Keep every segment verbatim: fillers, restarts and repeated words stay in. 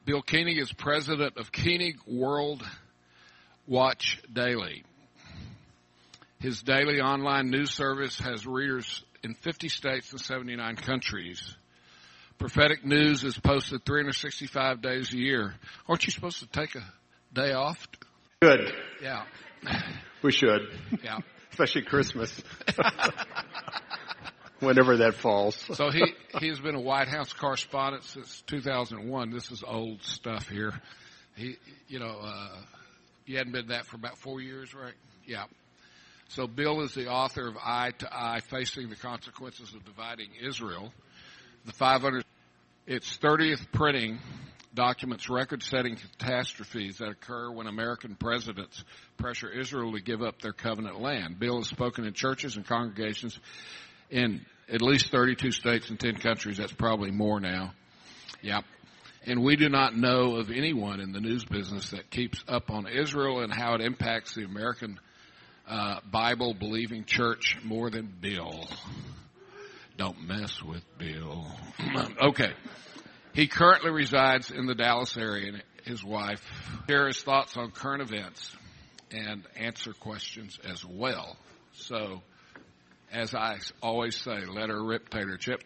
Bill Koenig is president of Koenig World Watch Daily. His daily online news service has readers in fifty states and seventy-nine countries. Prophetic news is posted three hundred sixty-five days a year. Aren't you supposed to take a day off? Good. Yeah. We should. Yeah. Especially Christmas. Whenever that falls. So he, he's been a White House correspondent since two thousand one. This is old stuff here. He, you know, uh, you hadn't been that for about four years, right? Yeah. So Bill is the author of Eye to Eye, Facing the Consequences of Dividing Israel. The five hundred, its thirtieth printing documents record-setting catastrophes that occur when American presidents pressure Israel to give up their covenant land. Bill has spoken in churches and congregations in at least thirty-two states and ten countries. That's probably more now. Yep. And we do not know of anyone in the news business that keeps up on Israel and how it impacts the American uh, Bible-believing church more than Bill. Don't mess with Bill. Okay. He currently resides in the Dallas area, and his wife share his thoughts on current events and answer questions as well. So, as I always say, let her rip, Tater Chip.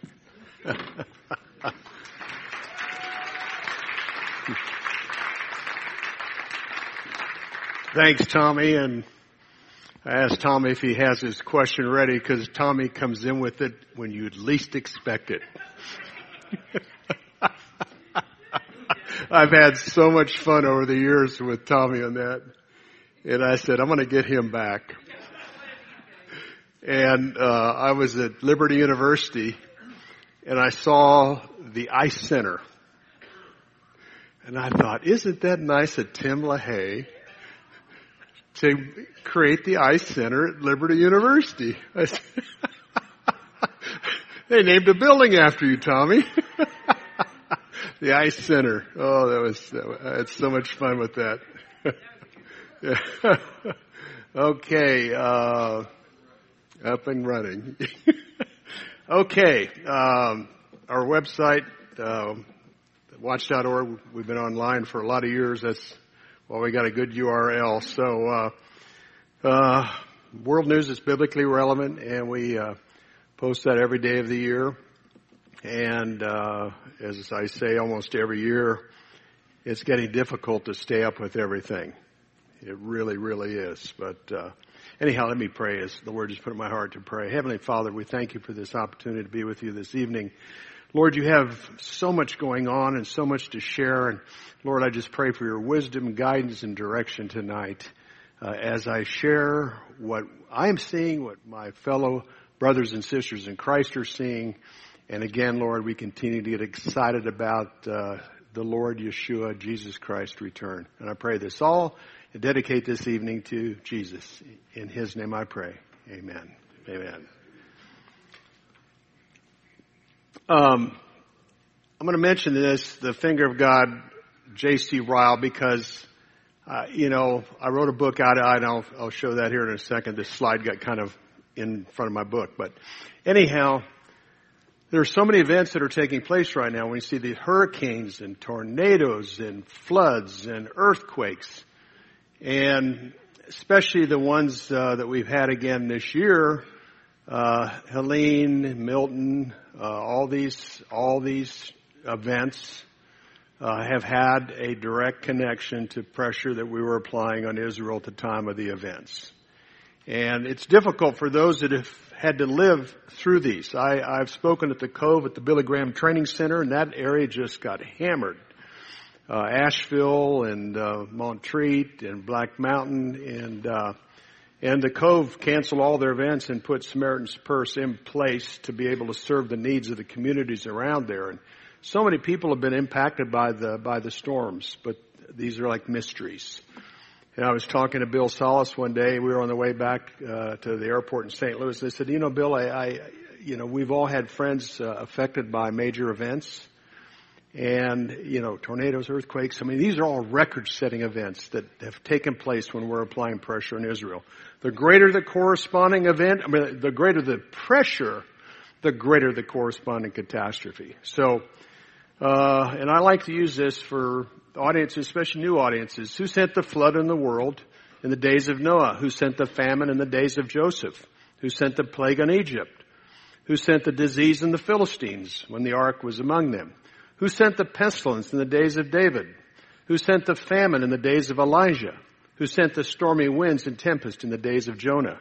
Thanks, Tommy. And I asked Tommy if he has his question ready, because Tommy comes in with it when you'd least expect it. I've had so much fun over the years with Tommy on that. And I said, I'm going to get him back. And uh, I was at Liberty University, and I saw the Ice Center. And I thought, isn't that nice of Tim LaHaye to create the Ice Center at Liberty University? I said, they named a building after you, Tommy. The Ice Center. Oh, that was, I had so much fun with that. Okay, uh, up and running. Okay, um, our website, uh, watch dot org, we've been online for a lot of years. That's, well, we got a good U R L. So, uh, uh, world news is biblically relevant, and we, uh, post that every day of the year. And, uh, as I say almost every year, it's getting difficult to stay up with everything. It really, really is. But, uh, anyhow, let me pray as the Lord just put in my heart to pray. Heavenly Father, we thank you for this opportunity to be with you this evening. Lord, you have so much going on and so much to share. And Lord, I just pray for your wisdom, guidance, and direction tonight uh, as I share what I'm seeing, what my fellow brothers and sisters in Christ are seeing. And again, Lord, we continue to get excited about uh, the Lord Yeshua, Jesus Christ, return. And I pray this all and dedicate this evening to Jesus. In his name I pray. Amen. Amen. Um, I'm going to mention this, the Finger of God, J C Ryle, because, uh, you know, I wrote a book out, and I'll, I'll show that here in a second. This slide got kind of in front of my book. But anyhow, there are so many events that are taking place right now. We see the hurricanes and tornadoes and floods and earthquakes, and especially the ones uh, that we've had again this year, uh, Helene, Milton, uh, all these, all these events uh, have had a direct connection to pressure that we were applying on Israel at the time of the events. And it's difficult for those that have had to live through these. I, I've spoken at the Cove at the Billy Graham Training Center, and that area just got hammered. Uh, Asheville and uh, Montreat and Black Mountain, and uh, and the Cove canceled all their events and put Samaritan's Purse in place to be able to serve the needs of the communities around there. And so many people have been impacted by the by the storms, but these are like mysteries. And I was talking to Bill Solis one day. We were on the way back uh, to the airport in Saint Louis. They said, you know, Bill, I, I you know, we've all had friends uh, affected by major events. And, you know, tornadoes, earthquakes. I mean, these are all record-setting events that have taken place when we're applying pressure on Israel. The greater the corresponding event, I mean, the greater the pressure, the greater the corresponding catastrophe. So Uh, and I like to use this for audiences, especially new audiences. Who sent the flood in the world in the days of Noah? Who sent the famine in the days of Joseph? Who sent the plague on Egypt? Who sent the disease in the Philistines when the ark was among them? Who sent the pestilence in the days of David? Who sent the famine in the days of Elijah? Who sent the stormy winds and tempest in the days of Jonah?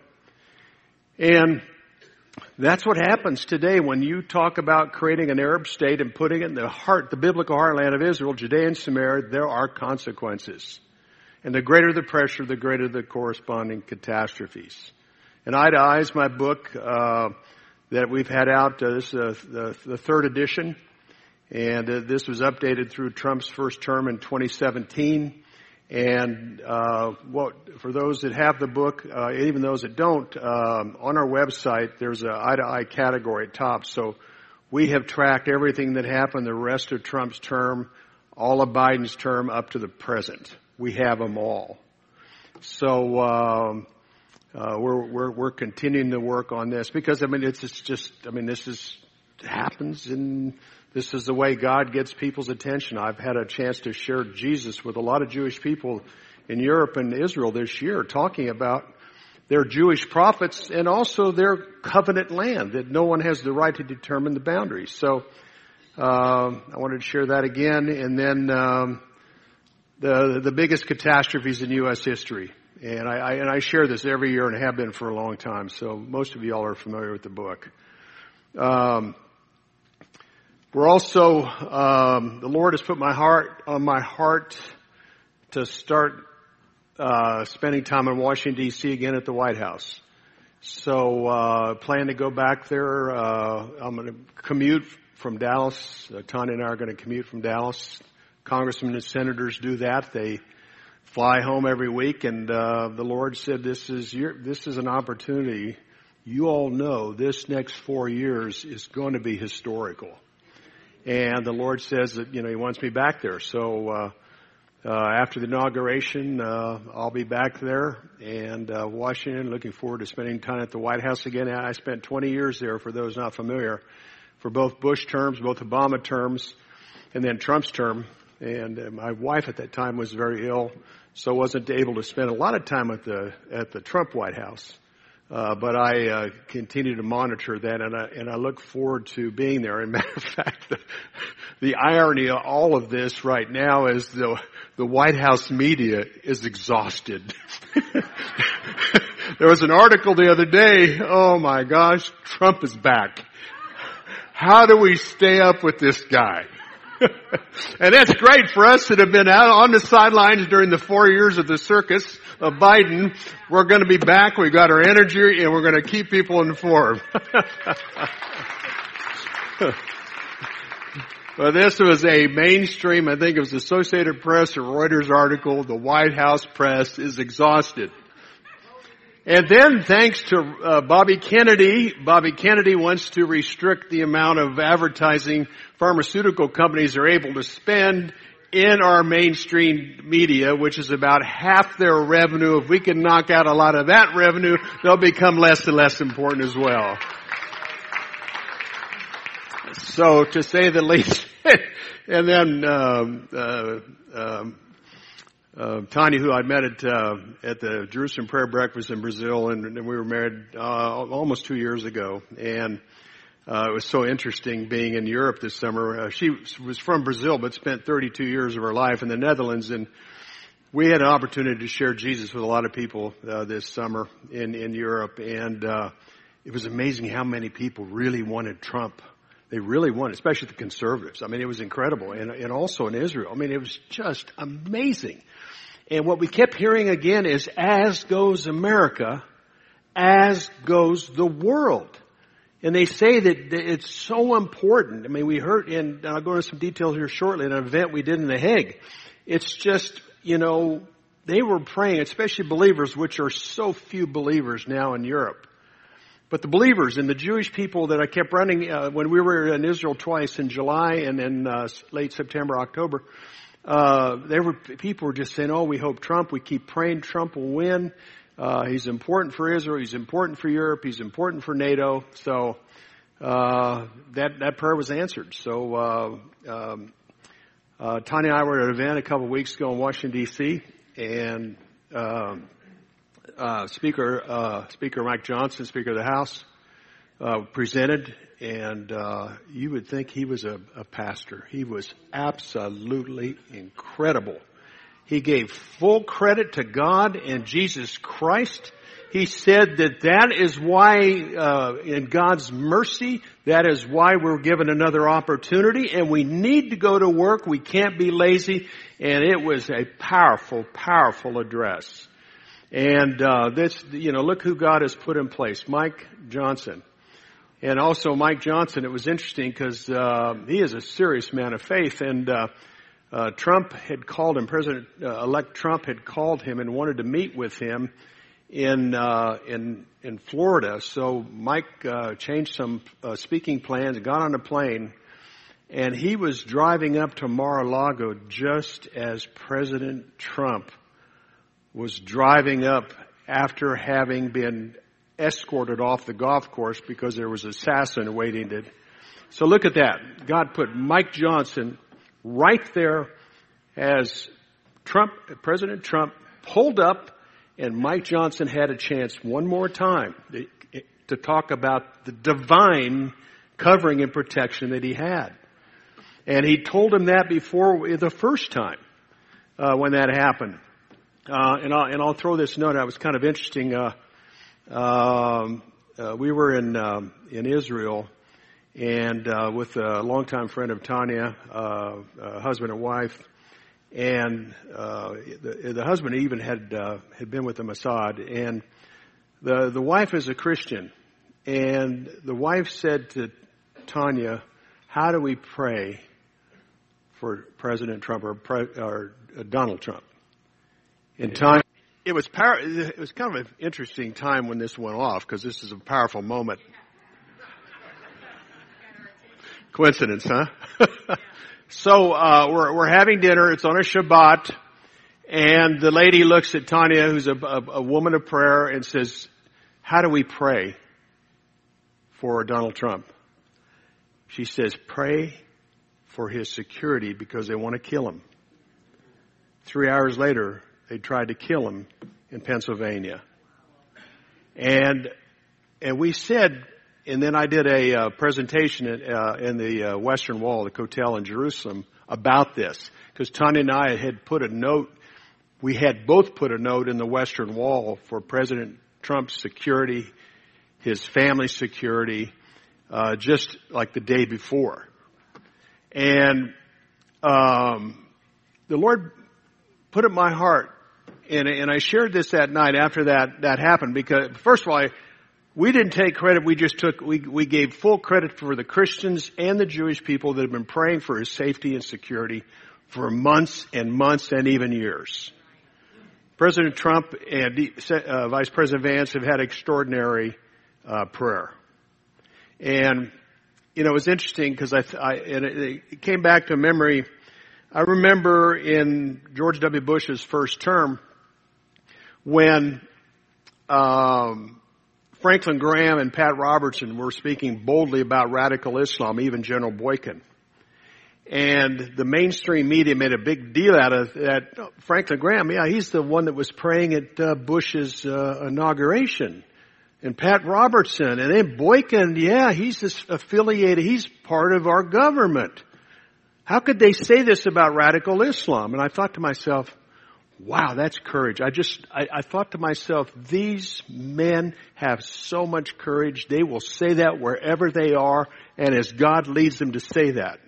And that's what happens today when you talk about creating an Arab state and putting it in the heart, the biblical heartland of Israel, Judea and Samaria. There are consequences. And the greater the pressure, the greater the corresponding catastrophes. And Eye to Eye is my book uh, that we've had out. Uh, this is uh, the, the third edition. And uh, this was updated through Trump's first term in twenty seventeen. And uh, what for those that have the book, uh, even those that don't, um, on our website there's a Eye to Eye category at top. So we have tracked everything that happened the rest of Trump's term, all of Biden's term up to the present. We have them all. So um, uh, we're we're we're continuing to work on this because I mean it's, it's just I mean this is happens and. This is the way God gets people's attention. I've had a chance to share Jesus with a lot of Jewish people in Europe and Israel this year, talking about their Jewish prophets and also their covenant land, that no one has the right to determine the boundaries. So uh, I wanted to share that again. And then um, the the biggest catastrophes in U S history. And I, I, and I share this every year and have been for a long time. So most of you all are familiar with the book. Um We're also, um, the Lord has put my heart on my heart to start uh, spending time in Washington, D C again at the White House. So uh, plan to go back there. Uh, I'm going to commute from Dallas. Uh, Tanya and I are going to commute from Dallas. Congressmen and senators do that. They fly home every week, and uh, the Lord said, "This is your, this is an opportunity. You all know this next four years is going to be historical." And the Lord says that, you know, He wants me back there. So, uh, uh, after the inauguration, uh, I'll be back there and, uh, Washington, looking forward to spending time at the White House again. I spent twenty years there, for those not familiar, for both Bush terms, both Obama terms, and then Trump's term. And uh, my wife at that time was very ill, so wasn't able to spend a lot of time at the, at the Trump White House. Uh, but I uh, continue to monitor that, and I, and I look forward to being there. As a matter of fact, the, the irony of all of this right now is the the White House media is exhausted. There was an article the other day, oh my gosh, Trump is back. How do we stay up with this guy? And that's great for us that have been out on the sidelines during the four years of the circus of Biden. We're going to be back. We've got our energy, and we're going to keep people informed. Well, this was a mainstream, I think it was Associated Press or Reuters article. The White House press is exhausted. And then, thanks to uh, Bobby Kennedy, Bobby Kennedy wants to restrict the amount of advertising pharmaceutical companies are able to spend in our mainstream media, which is about half their revenue. If we can knock out a lot of that revenue, they'll become less and less important as well. So, to say the least. And then, um, uh, um, Uh, Tanya, who I met at, uh, at the Jerusalem Prayer Breakfast in Brazil, and, and we were married, uh, almost two years ago. And, uh, it was so interesting being in Europe this summer. Uh, she was from Brazil, but spent thirty-two years of her life in the Netherlands. And we had an opportunity to share Jesus with a lot of people, uh, this summer in, in Europe. And, uh, it was amazing how many people really wanted Trump. They really wanted, especially the conservatives. I mean, it was incredible. And, and also in Israel. I mean, it was just amazing. And what we kept hearing again is, as goes America, as goes the world. And they say that it's so important. I mean, we heard, and I'll go into some details here shortly, in an event we did in The Hague. It's just, you know, they were praying, especially believers, which are so few believers now in Europe. But the believers and the Jewish people that I kept running, uh, when we were in Israel twice in July and then uh, late September, October, Uh, there were, people were just saying, oh, we hope Trump, we keep praying Trump will win. Uh, he's important for Israel. He's important for Europe. He's important for NATO. So, uh, that that prayer was answered. So uh, um, uh, Tanya and I were at an event a couple of weeks ago in Washington D C, and um, uh, Speaker uh, Speaker Mike Johnson, Speaker of the House, uh, presented, and uh, you would think he was a, a pastor. He was absolutely incredible. He gave full credit to God and Jesus Christ. He said that that is why, uh, in God's mercy, that is why we're given another opportunity, and we need to go to work. We can't be lazy. And it was a powerful, powerful address. And uh, this, you know, look who God has put in place, Mike Johnson. And also Mike Johnson, it was interesting because uh, he is a serious man of faith, and uh, Uh, Trump had called him, President-elect Trump had called him and wanted to meet with him in uh, in in Florida. So Mike uh, changed some uh, speaking plans, got on a plane, and he was driving up to Mar-a-Lago just as President Trump was driving up after having been escorted off the golf course because there was an assassin waiting to. So look at that. God put Mike Johnson right there as Trump, President Trump pulled up, and Mike Johnson had a chance one more time to, to talk about the divine covering and protection that he had. And he told him that before the first time uh, when that happened. Uh, and, I'll, and I'll throw this note out. It was kind of interesting. Uh, um, uh, we were in um, in Israel, and uh, with a longtime friend of Tanya, uh, uh, husband and wife, and uh, the, the husband even had uh, had been with the Mossad, and the the wife is a Christian, and the wife said to Tanya, "How do we pray for President Trump or, Pre, or Donald Trump?" And Tanya, it was power, it was kind of an interesting time when this went off, because this is a powerful moment. Coincidence, huh? So uh, we're we're having dinner. It's on a Shabbat, and the lady looks at Tanya, who's a, a, a woman of prayer, and says, "How do we pray for Donald Trump?" She says, "Pray for his security because they want to kill him." Three hours later, they tried to kill him in Pennsylvania, and and we said. And then I did a uh, presentation in, uh, in the uh, Western Wall, the Kotel in Jerusalem, about this. Because Tanya and I had put a note, we had both put a note in the Western Wall for President Trump's security, his family's security, uh, just like the day before. And um, the Lord put it in my heart, and, and I shared this that night after that, that happened, because first of all, I, We didn't take credit. We just took, we, we gave full credit for the Christians and the Jewish people that have been praying for his safety and security for months and months and even years. President Trump and uh, Vice President Vance have had extraordinary uh, prayer. And, you know, it was interesting because I, I, and it, it came back to memory. I remember in George W. Bush's first term when, um, Franklin Graham and Pat Robertson were speaking boldly about radical Islam, even General Boykin. And the mainstream media made a big deal out of that. Franklin Graham, yeah, he's the one that was praying at uh, Bush's uh, inauguration. And Pat Robertson, and then Boykin, yeah, he's affiliated, he's part of our government. How could they say this about radical Islam? And I thought to myself, wow, that's courage. I just, I, I thought to myself, these men have so much courage. They will say that wherever they are, and as God leads them to say that.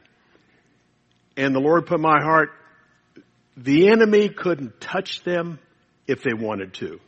And the Lord put in my heart, the enemy couldn't touch them if they wanted to.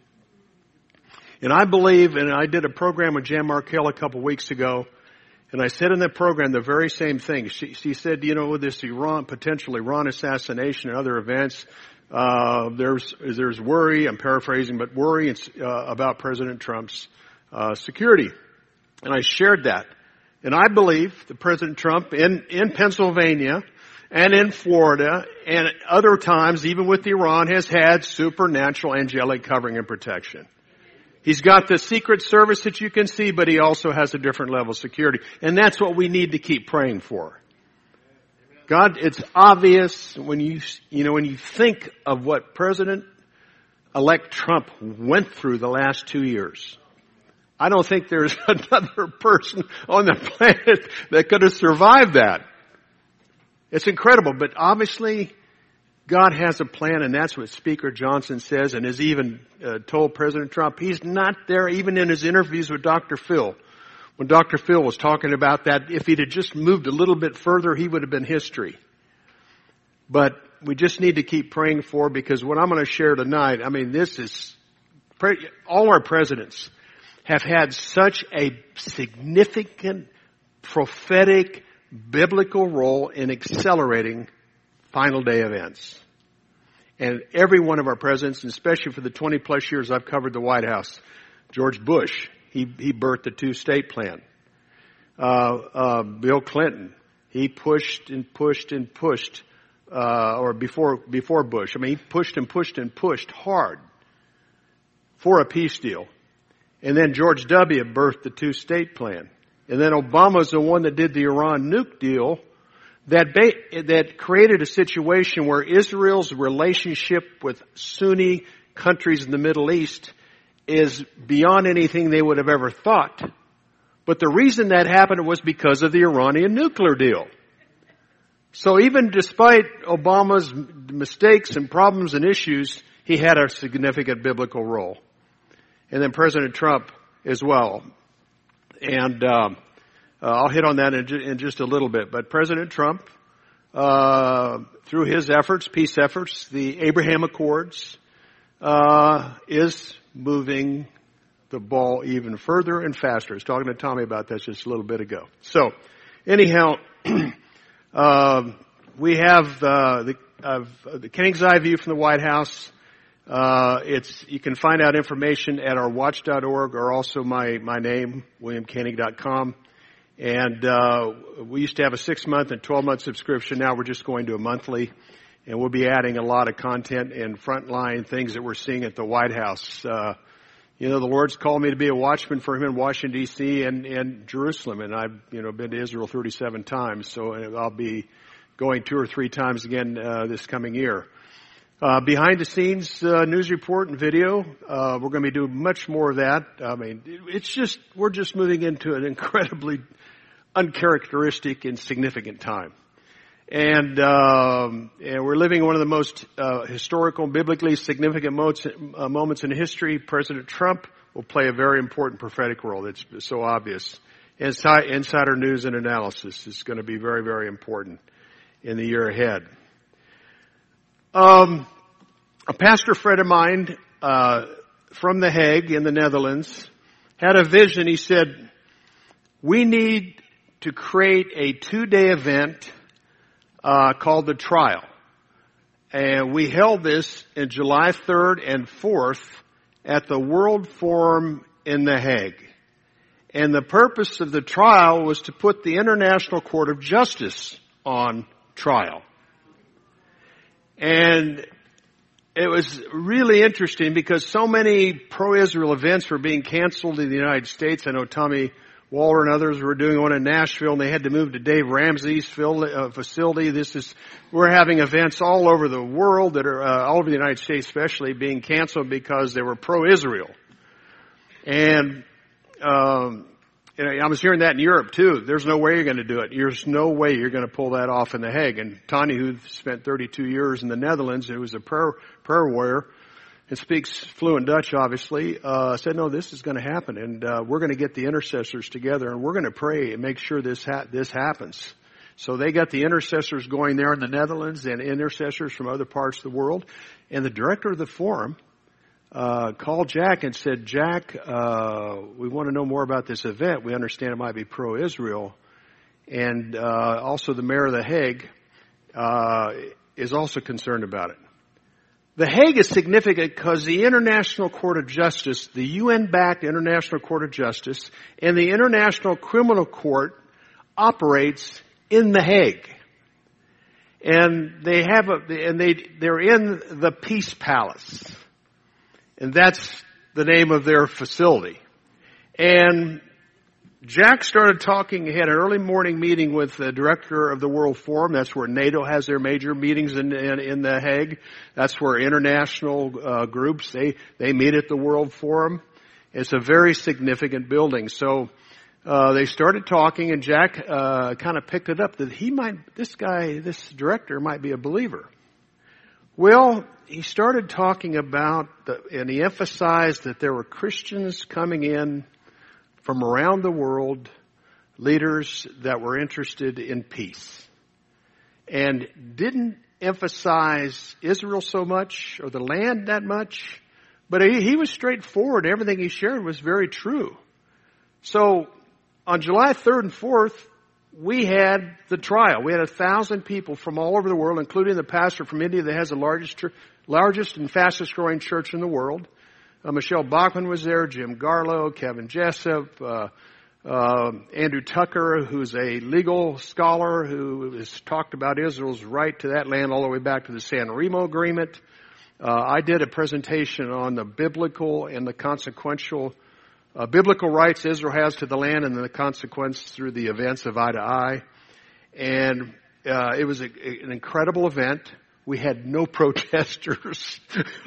And I believe, and I did a program with Jan Markell a couple weeks ago, and I said in that program the very same thing. She, she said, you know, with this Iran, potential Iran assassination and other events, Uh, there's, there's worry, I'm paraphrasing, but worry uh, about President Trump's uh, security. And I shared that. And I believe that President Trump in, in Pennsylvania and in Florida and other times, even with Iran, has had supernatural angelic covering and protection. He's got the Secret Service that you can see, but he also has a different level of security. And that's what we need to keep praying for. God, it's obvious when you, you know, when you think of what President-elect Trump went through the last two years. I don't think there's another person on the planet that could have survived that. It's incredible, but obviously God has a plan, and that's what Speaker Johnson says, and has even uh, told President Trump. He's not there even in his interviews with Doctor Phil. When Doctor Phil was talking about that, if he'd have just moved a little bit further, he would have been history. But we just need to keep praying for, because what I'm going to share tonight, I mean, this is, all our presidents have had such a significant, prophetic, biblical role in accelerating final day events. And every one of our presidents, and especially for the twenty plus years I've covered the White House, George Bush, he, he birthed the two-state plan. Uh, uh, Bill Clinton, he pushed and pushed and pushed, uh, or before, before Bush, I mean, he pushed and pushed and pushed hard for a peace deal. And then George W. birthed the two-state plan. And then Obama's the one that did the Iran nuke deal that ba- that created a situation where Israel's relationship with Sunni countries in the Middle East is beyond anything they would have ever thought. But the reason that happened was because of the Iranian nuclear deal. So even despite Obama's mistakes and problems and issues, he had a significant biblical role. And then President Trump as well. And um, uh, I'll hit on that in, ju- in just a little bit. But President Trump, uh, through his efforts, peace efforts, the Abraham Accords, uh, is moving the ball even further and faster. I was talking to Tommy about that just a little bit ago. So, anyhow, uh, we have uh, the, uh, the King's Eye view from the White House. Uh, it's, you can find out information at our watch dot org, or also my, my name, william koenig dot com. And, uh, we used to have a six month and twelve month subscription. Now we're just going to a monthly, and we'll be adding a lot of content and frontline things that we're seeing at the White House. Uh, you know, the Lord's called me to be a watchman for Him in Washington, D C and, and Jerusalem. And I've, you know, been to Israel thirty-seven times. So I'll be going two or three times again, uh, this coming year. Uh, behind the scenes, uh, news report and video. Uh, we're going to be doing much more of that. I mean, it's just, we're just moving into an incredibly uncharacteristic and significant time. And, um, and we're living one of the most, uh, historical, biblically significant moments, uh, moments in history. President Trump will play a very important prophetic role. It's so obvious. Inside, insider news and analysis is going to be very, very important in the year ahead. Um, a pastor friend of mine, uh, from The Hague in the Netherlands had a vision. He said, we need to create a two-day event, uh, called The Trial. And we held this in July third and fourth at the World Forum in The Hague. And the purpose of the trial was to put the International Court of Justice on trial. And it was really interesting because so many pro-Israel events were being canceled in the United States. I know Tommy Waller and others were doing one in Nashville, and they had to move to Dave Ramsey's facility. This is, we're having events all over the world that are, uh, all over the United States especially, being canceled because they were pro-Israel. And, um, you know, I was hearing that in Europe too. There's no way you're going to do it. There's no way you're going to pull that off in The Hague. And Tanya, who spent thirty-two years in the Netherlands, who was a prayer, prayer warrior and speaks fluent Dutch, obviously, uh, said, no, this is going to happen. And, uh, we're going to get the intercessors together and we're going to pray and make sure this ha- this happens. So they got the intercessors going there in the Netherlands and intercessors from other parts of the world. And the director of the forum, Uh, called Jack and said, Jack, uh, we want to know more about this event. We understand it might be pro-Israel. And, uh, also the mayor of The Hague, uh, is also concerned about it. The Hague is significant because the International Court of Justice, the U N-backed International Court of Justice, and the International Criminal Court operates in The Hague. And they have a, and they, they're in the Peace Palace. And that's the name of their facility. And Jack started talking. He had an early morning meeting with the director of the World Forum. That's where NATO has their major meetings in in, in The Hague. That's where international uh, groups, they, they meet at the World Forum. It's a very significant building. So uh, they started talking, and Jack uh, kind of picked it up that he might, this guy, this director might be a believer. Well, he started talking about, the, and he emphasized that there were Christians coming in from around the world, leaders that were interested in peace, and didn't emphasize Israel so much or the land that much, but he, he was straightforward. Everything he shared was very true. So on July third and fourth, we had the trial. We had a thousand people from all over the world, including the pastor from India that has the largest, largest and fastest growing church in the world. Uh, Michelle Bachman was there, Jim Garlow, Kevin Jessup, uh, uh, Andrew Tucker, who's a legal scholar who has talked about Israel's right to that land all the way back to the San Remo Agreement. Uh, I did a presentation on the biblical and the consequential, uh, biblical rights Israel has to the land and the consequence through the events of eye to eye. And uh, it was a, an incredible event. We had no protesters.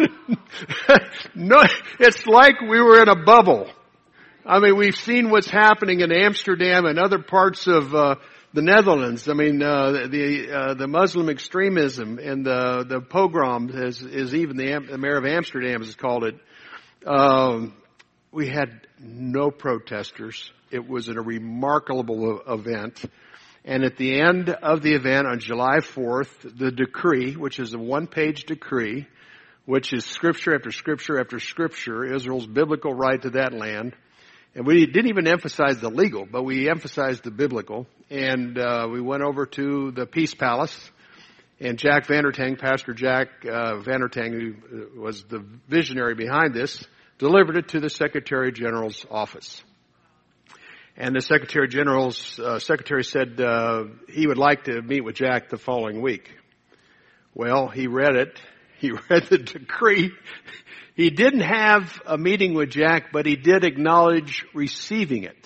No, it's like we were in a bubble. I mean, we've seen what's happening in Amsterdam and other parts of uh, the Netherlands. I mean, uh, the uh, the Muslim extremism and the the pogrom, as is even the, the mayor of Amsterdam has called it. Um, we had no protesters. It was a remarkable event. And at the end of the event on July fourth, the decree, which is a one-page decree, which is scripture after scripture after scripture, Israel's biblical right to that land. And we didn't even emphasize the legal, but we emphasized the biblical. And uh, we went over to the Peace Palace, and Jack Vandertang, Pastor Jack uh, Vandertang, who was the visionary behind this, delivered it to the Secretary General's office. And the Secretary General's uh, secretary said uh, he would like to meet with Jack the following week. Well, he read it. He read the decree. He didn't have a meeting with Jack, but he did acknowledge receiving it.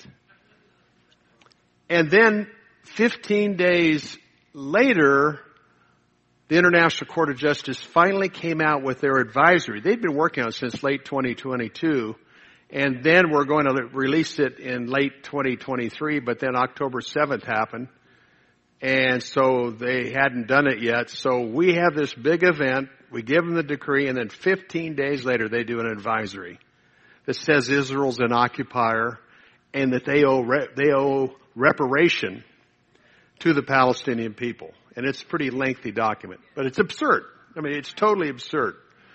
And then fifteen days later, the International Court of Justice finally came out with their advisory. They'd been working on it since late twenty twenty-two. And then we're going to release it in late twenty twenty-three, but then October seventh happened. And so they hadn't done it yet. So we have this big event. We give them the decree, and then fifteen days later they do an advisory that says Israel's an occupier and that they owe, re- they owe reparation to the Palestinian people. And it's a pretty lengthy document, but it's absurd. I mean, it's totally absurd.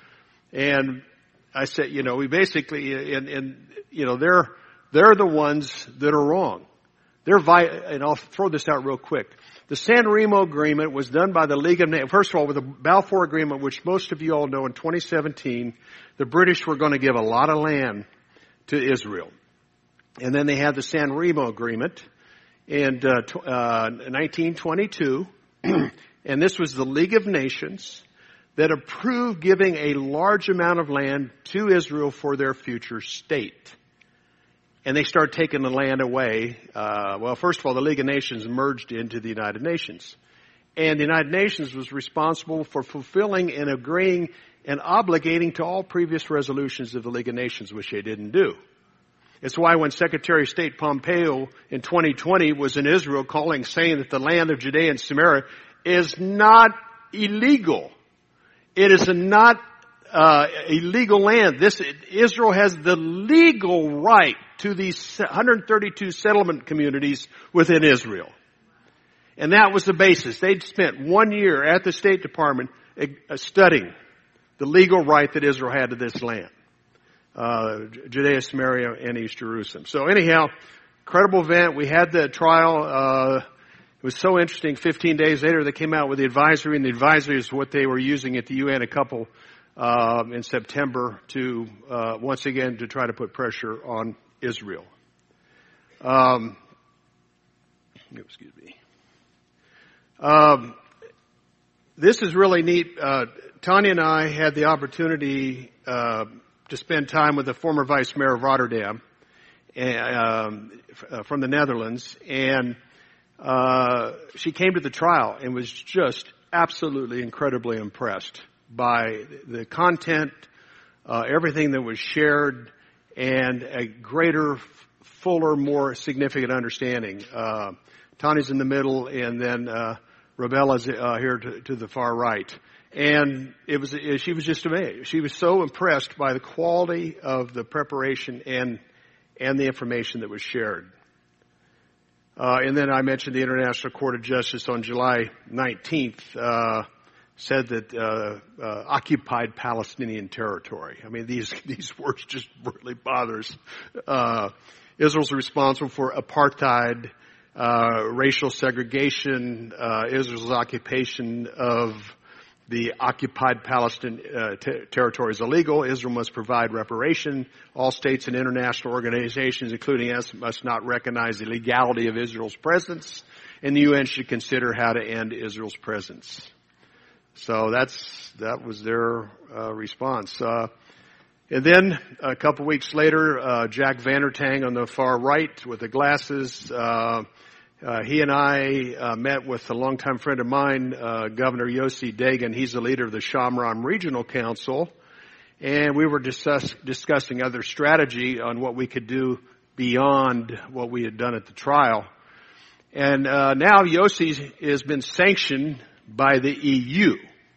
And I said, you know, we basically, and, and you know, they're they're the ones that are wrong. They're vi- and I'll throw this out real quick. The San Remo Agreement was done by the League of Nations. First of all, with the Balfour Agreement, which most of you all know, in twenty seventeen, the British were going to give a lot of land to Israel, and then they had the San Remo Agreement in uh, t- uh, nineteen twenty-two, and this was the League of Nations that approved giving a large amount of land to Israel for their future state. And they started taking the land away. Uh, well, first of all, the League of Nations merged into the United Nations. And the United Nations was responsible for fulfilling and agreeing and obligating to all previous resolutions of the League of Nations, which they didn't do. It's why when Secretary of State Pompeo in twenty twenty was in Israel calling, saying that the land of Judea and Samaria is not illegal. It is a not uh, illegal land. This Israel has the legal right to these one hundred thirty-two settlement communities within Israel. And that was the basis. They'd spent one year at the State Department uh, studying the legal right that Israel had to this land. Uh, Judea, Samaria, and East Jerusalem. So anyhow, incredible event. We had the trial. Uh, It was so interesting. Fifteen days later, they came out with the advisory, and the advisory is what they were using at the U N a couple uh, in September to uh, once again to try to put pressure on Israel. Um, excuse me. Um, this is really neat. Uh, Tanya and I had the opportunity uh, to spend time with the former vice mayor of Rotterdam, um, from the Netherlands, and uh, she came to the trial and was just absolutely incredibly impressed by the content, uh, everything that was shared, and a greater, fuller, more significant understanding. Uh, Tani's in the middle, and then uh, Rabella's uh, here to, to the far right. And it was, she was just amazed. She was so impressed by the quality of the preparation and and the information that was shared. Uh, and then I mentioned the International Court of Justice on July nineteenth uh, said that uh, uh, occupied Palestinian territory. I mean, these these words just really bother us. Uh, Israel's responsible for apartheid, uh, racial segregation, uh, Israel's occupation of the occupied Palestinian uh, t- territory is illegal. Israel must provide reparation. All states and international organizations, including us, must not recognize the legality of Israel's presence, and the U N should consider how to end Israel's presence. So that's that was their uh, response. Uh, and then a couple weeks later, uh, Jack Vandertang on the far right with the glasses. Uh, Uh, he and I uh, met with a longtime friend of mine, uh, Governor Yossi Dagan. He's the leader of the Shamram Regional Council. And we were discuss, discussing other strategy on what we could do beyond what we had done at the trial. And uh, now Yossi has been sanctioned by the E U.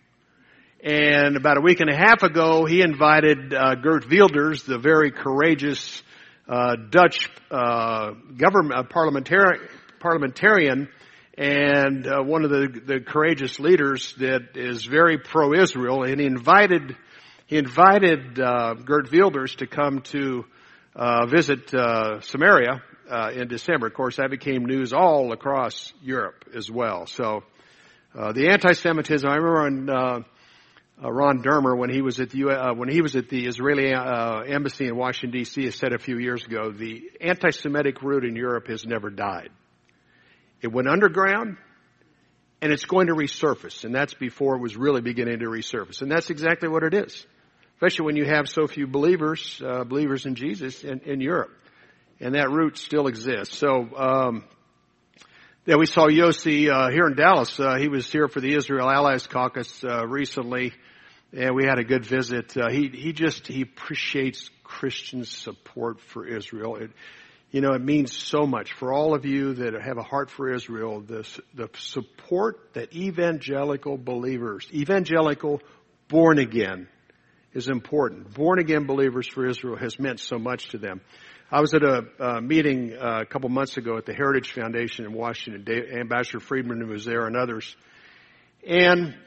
And about a week and a half ago, he invited uh, Geert Wilders, the very courageous uh, Dutch uh, government uh, parliamentarian, parliamentarian and uh, one of the, the courageous leaders that is very pro-Israel, and he invited he invited uh, Geert Wilders to come to uh, visit uh, Samaria uh, in December. Of course, that became news all across Europe as well. So uh, the anti-Semitism. I remember when uh, uh, Ron Dermer, when he was at the U- uh, when he was at the Israeli uh, embassy in Washington D C, said a few years ago, the anti-Semitic root in Europe has never died. It went underground, and it's going to resurface, and that's before it was really beginning to resurface. And that's exactly what it is, especially when you have so few believers, uh, believers in Jesus in, in Europe. And that root still exists. So, um, yeah, we saw Yossi uh, here in Dallas. Uh, he was here for the Israel Allies Caucus uh, recently, and we had a good visit. Uh, he, he just, he appreciates Christian support for Israel. It, You know, it means so much for all of you that have a heart for Israel. The, the support that evangelical believers, evangelical born again, is important. Born again believers for Israel has meant so much to them. I was at a uh, meeting uh, a couple months ago at the Heritage Foundation in Washington. Dave, Ambassador Friedman was there, and others. And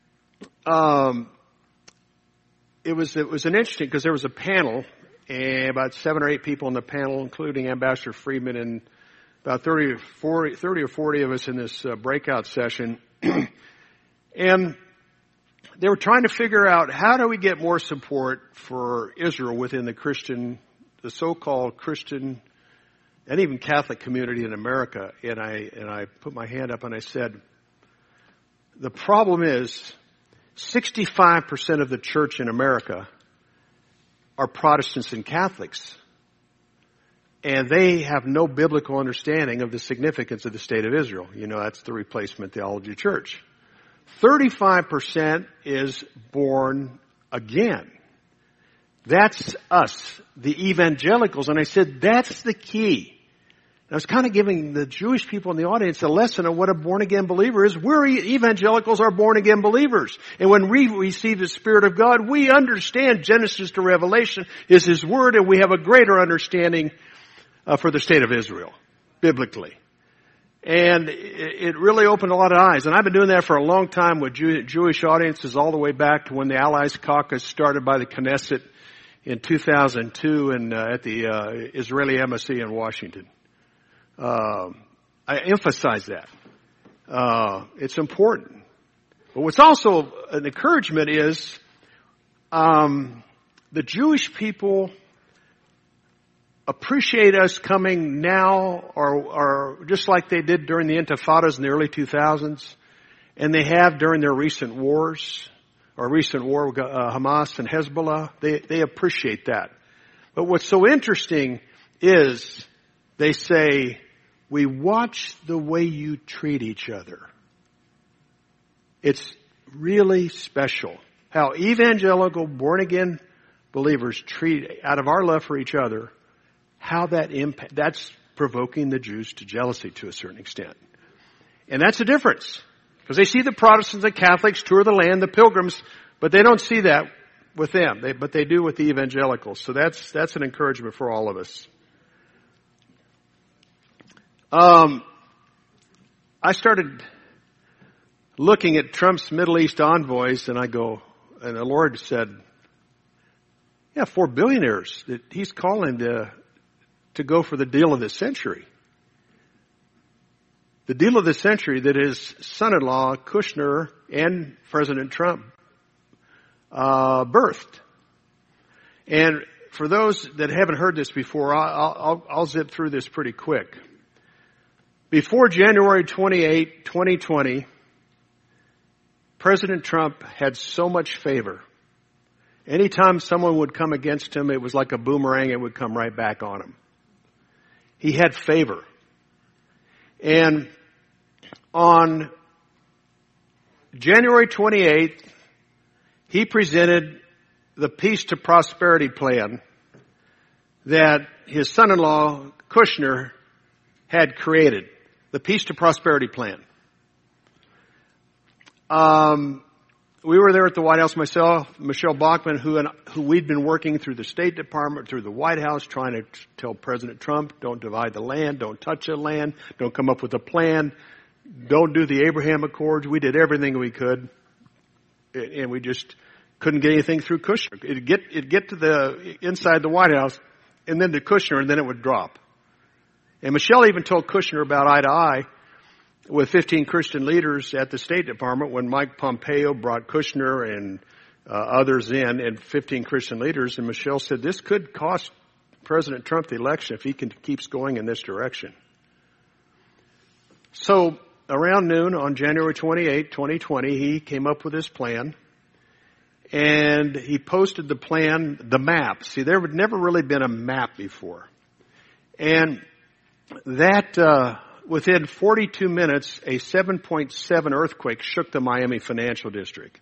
um, it was it was an interesting because there was a panel. And about seven or eight people on the panel, including Ambassador Friedman, and about thirty or forty, thirty or forty of us in this uh, breakout session. And they were trying to figure out, how do we get more support for Israel within the Christian, the so-called Christian, and even Catholic community in America? And I, and I put my hand up and I said, the problem is sixty-five percent of the church in America are Protestants and Catholics, and they have no biblical understanding of the significance of the state of Israel. You know, that's the replacement theology church. thirty-five percent is born again. That's us, the evangelicals. And I said, that's the key. I was kind of giving the Jewish people in the audience a lesson on what a born-again believer is. We're evangelicals are born-again believers. And when we receive the Spirit of God, we understand Genesis to Revelation is His Word, and we have a greater understanding uh, for the state of Israel, biblically. And it really opened a lot of eyes. And I've been doing that for a long time with Jew- Jewish audiences, all the way back to when the Allies Caucus started by the Knesset in two thousand two and uh, at the uh, Israeli Embassy in Washington. Uh, I emphasize that. Uh, it's important. But what's also an encouragement is um, the Jewish people appreciate us coming now, or, or just like they did during the Intifadas in the early two thousands, and they have during their recent wars. our recent war with uh, Hamas and Hezbollah. They, they appreciate that. But what's so interesting is they say, we watch the way you treat each other. It's really special how evangelical, born-again believers treat, out of our love for each other, how that impact, that's provoking the Jews to jealousy to a certain extent. And that's the difference. Because they see the Protestants and Catholics tour the land, the pilgrims, but they don't see that with them. They, but they do with the evangelicals. So that's, that's an encouragement for all of us. Um, I started looking at Trump's Middle East envoys, and I go, and the Lord said, yeah, four billionaires that he's calling to, to go for the deal of the century. The deal of the century that his son-in-law, Kushner, and President Trump uh, birthed. And for those that haven't heard this before, I'll, I'll, I'll zip through this pretty quick. Before January twenty-eighth, twenty twenty, President Trump had so much favor. Anytime someone would come against him, it was like a boomerang. It would come right back on him. He had favor. And on January twenty-eighth, he presented the Peace to Prosperity plan that his son-in-law, Kushner, had created. The Peace to Prosperity plan. Um, we were there at the White House, myself, Michelle Bachmann, who and who we'd been working through the State Department, through the White House, trying to tell President Trump, don't divide the land, don't touch the land, don't come up with a plan, don't do the Abraham Accords. We did everything we could, and we just couldn't get anything through Kushner. It'd get, it'd get to the inside the White House, and then to Kushner, and then it would drop. And Michelle even told Kushner about eye to eye with fifteen Christian leaders at the State Department when Mike Pompeo brought Kushner and uh, others in, and fifteen Christian leaders. And Michelle said, this could cost President Trump the election if he can, keeps going in this direction. So around noon on January twenty-eighth, twenty twenty, he came up with his plan. And he posted the plan, the map. See, there had never really been a map before. And that, uh, within forty-two minutes, a seven point seven earthquake shook the Miami Financial District.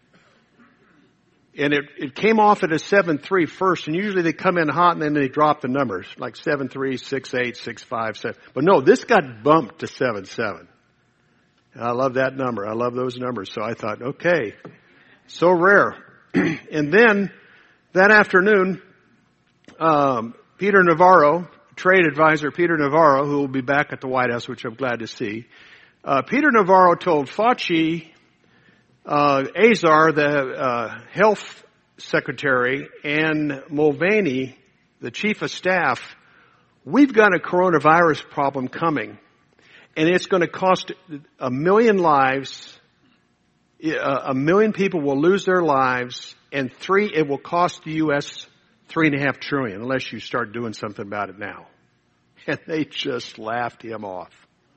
And it, it came off at a seven three first, and usually they come in hot and then they drop the numbers, like seven three, six eight, six five, seven. But no, this got bumped to seven seven. I love that number. I love those numbers. So I thought, okay, so rare. And then that afternoon, um, Peter Navarro, trade advisor Peter Navarro, who will be back at the White House, which I'm glad to see. Uh, Peter Navarro told Fauci, uh, Azar, the uh, health secretary, and Mulvaney, the chief of staff, we've got a coronavirus problem coming, and it's going to cost a million lives. A million people will lose their lives, and three, it will cost the U S three and a half trillion unless you start doing something about it now. And they just laughed him off.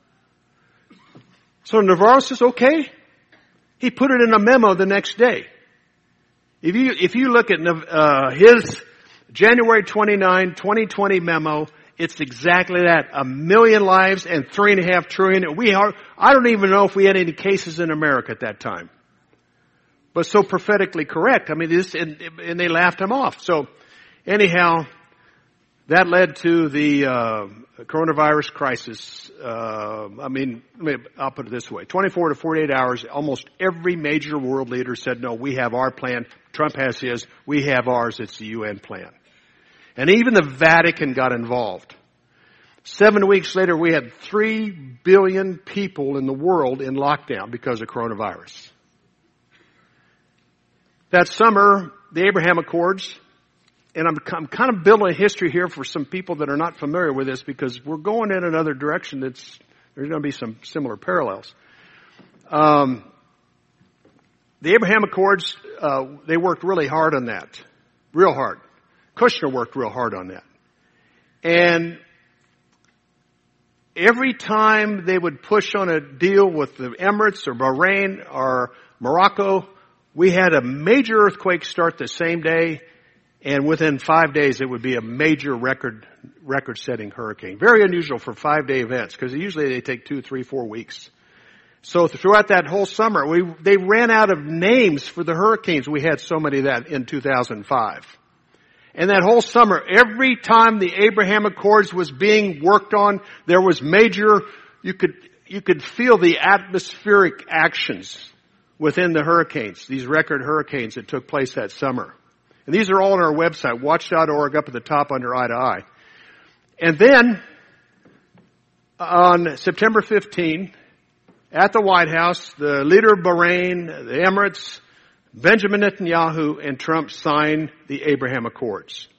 So Navarro says, okay. He put it in a memo the next day. If you, if you look at, uh, his January twenty-ninth, twenty twenty memo, it's exactly that. A million lives and three and a half trillion. And we are, I don't even know if we had any cases in America at that time. But so prophetically correct. I mean, this, and, and they laughed him off. So anyhow, that led to the uh, coronavirus crisis. Uh, I mean, I'll put it this way. twenty-four to forty-eight hours, almost every major world leader said, no, we have our plan. Trump has his. We have ours. It's the U N plan. And even the Vatican got involved. Seven weeks later, we had three billion people in the world in lockdown because of coronavirus. That summer, the Abraham Accords, and I'm, I'm kind of building a history here for some people that are not familiar with this because we're going in another direction that's, there's going to be some similar parallels. Um, the Abraham Accords, uh, they worked really hard on that. Real hard. Kushner worked real hard on that. And every time they would push on a deal with the Emirates or Bahrain or Morocco We had a major earthquake start the same day, and within five days it would be a major record, record-setting hurricane. Very unusual for five-day events, because usually they take two, three, four weeks. So throughout that whole summer, we, they ran out of names for the hurricanes. We had so many of that in two thousand five. And that whole summer, every time the Abraham Accords was being worked on, there was major, you could, you could feel the atmospheric actions within the hurricanes, these record hurricanes that took place that summer. And these are all on our website, watch dot org, up at the top under Eye to Eye. And then, on September fifteenth, at the White House, the leader of Bahrain, the Emirates, Benjamin Netanyahu, and Trump signed the Abraham Accords.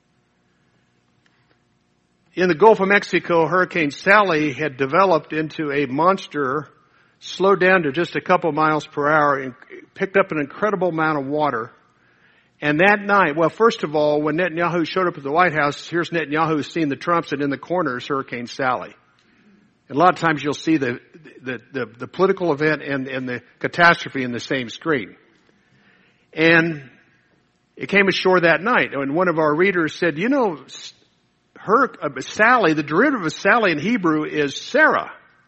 In the Gulf of Mexico, Hurricane Sally had developed into a monster, slowed down to just a couple miles per hour, and picked up an incredible amount of water. And that night, well, first of all, when Netanyahu showed up at the White House, here's Netanyahu seeing the Trumps, and in the corner is Hurricane Sally. And a lot of times you'll see the the, the, the political event and, and the catastrophe in the same screen. And it came ashore that night, and one of our readers said, you know, her, uh, Sally, the derivative of Sally in Hebrew is Sarah.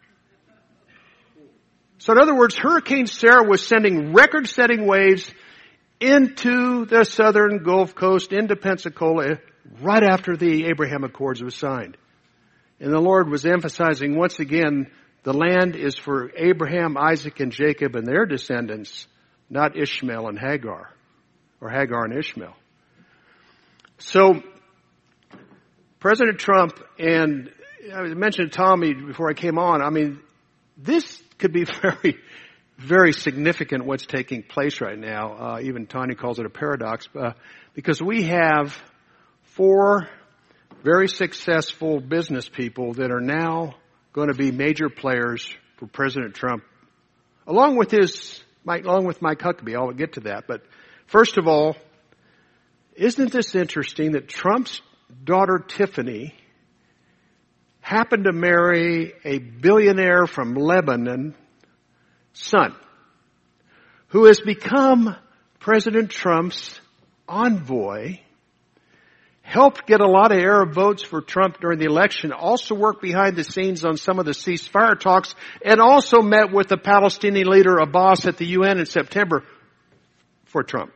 So in other words, Hurricane Sarah was sending record-setting waves into the southern Gulf Coast, into Pensacola, right after the Abraham Accords was signed. And the Lord was emphasizing once again, the land is for Abraham, Isaac, and Jacob and their descendants, not Ishmael and Hagar, or Hagar and Ishmael. So, President Trump, and I mentioned Tommy before I came on, I mean, this could be very, very significant what's taking place right now. Uh, even Tanya calls it a paradox, uh, because we have four very successful business people that are now going to be major players for President Trump, along with his, along with Mike Huckabee. I'll get to that. But first of all, isn't this interesting that Trump's daughter Tiffany happened to marry a billionaire from Lebanon, son, who has become President Trump's envoy, helped get a lot of Arab votes for Trump during the election, also worked behind the scenes on some of the ceasefire talks, and also met with the Palestinian leader Abbas at the U N in September for Trump.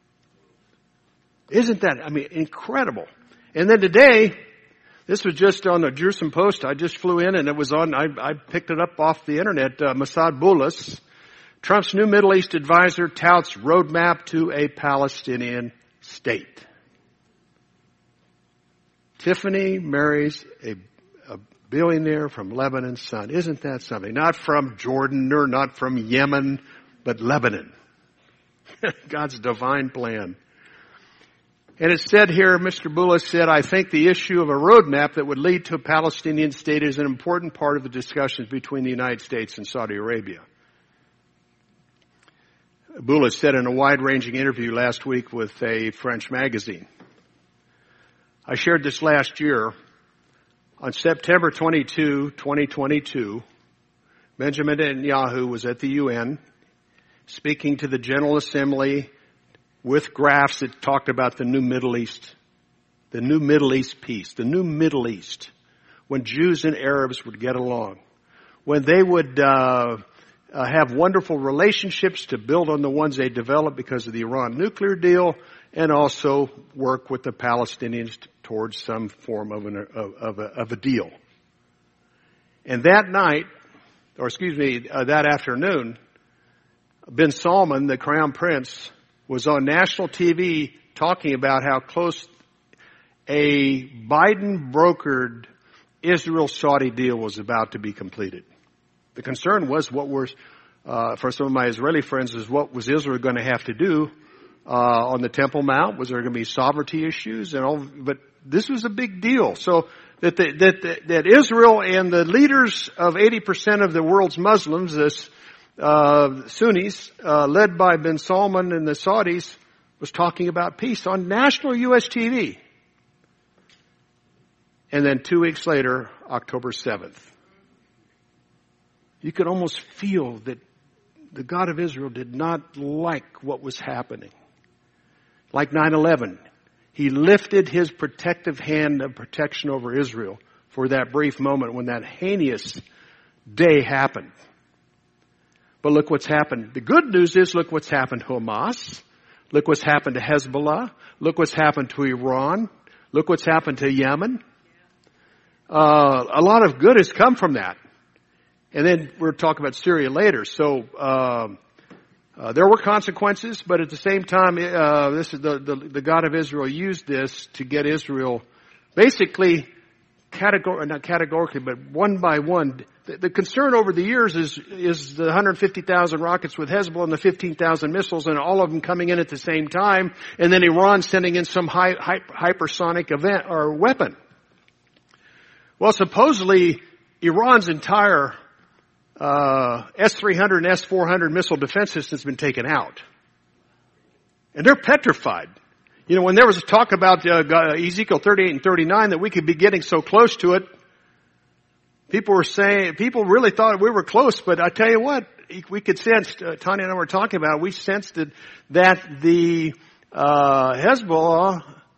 Isn't that, I mean, incredible? And then today, this was just on the Jerusalem Post. I just flew in and it was on, I, I picked it up off the internet. Uh, Mossad Boulos, Trump's new Middle East advisor, touts roadmap to a Palestinian state. Tiffany marries a, a billionaire from Lebanon's son. Isn't that something? Not from Jordan or not from Yemen, but Lebanon. God's divine plan. And it said here, Mister Boulos said, I think the issue of a roadmap that would lead to a Palestinian state is an important part of the discussions between the United States and Saudi Arabia. Boulos said in a wide-ranging interview last week with a French magazine. I shared this last year. On September twenty-second, twenty twenty-two, Benjamin Netanyahu was at the U N speaking to the General Assembly with graphs that talked about the new Middle East, the new Middle East peace, the new Middle East, when Jews and Arabs would get along, when they would uh, uh, have wonderful relationships to build on the ones they developed because of the Iran nuclear deal, and also work with the Palestinians towards some form of, an, of, of, a, of a deal. And that night, or excuse me, uh, that afternoon, bin Salman, the Crown Prince, was on national T V talking about how close a Biden-brokered Israel-Saudi deal was about to be completed. The concern was what was, uh, for some of my Israeli friends, is what was Israel going to have to do uh, on the Temple Mount? Was there going to be sovereignty issues and all? But this was a big deal. So that the, that that Israel and the leaders of eighty percent of the world's Muslims, this uh, Sunnis, uh, led by bin Salman and the Saudis, was talking about peace on national U S T V. And then two weeks later, October seventh, you could almost feel that the God of Israel did not like what was happening. Like nine eleven, he lifted his protective hand of protection over Israel for that brief moment when that heinous day happened. But look what's happened. The good news is, look what's happened to Hamas. Look what's happened to Hezbollah. Look what's happened to Iran. Look what's happened to Yemen. Uh, a lot of good has come from that. And then we'll talk about Syria later. So, uh, uh, there were consequences, but at the same time, uh, this is the, the, the God of Israel used this to get Israel basically categor- not categorically, but one by one. The, the concern over the years is, is the one hundred fifty thousand rockets with Hezbollah and the fifteen thousand missiles and all of them coming in at the same time. And then Iran sending in some high, high, hypersonic event or weapon. Well, supposedly Iran's entire uh S three hundred and S four hundred missile defense system has been taken out. And they're petrified. You know, when there was talk about uh, Ezekiel thirty-eight and thirty-nine that we could be getting so close to it, people were saying, people really thought we were close, but I tell you what, we could sense, uh, Tanya and I were talking about, we sensed that, that the uh Hezbollah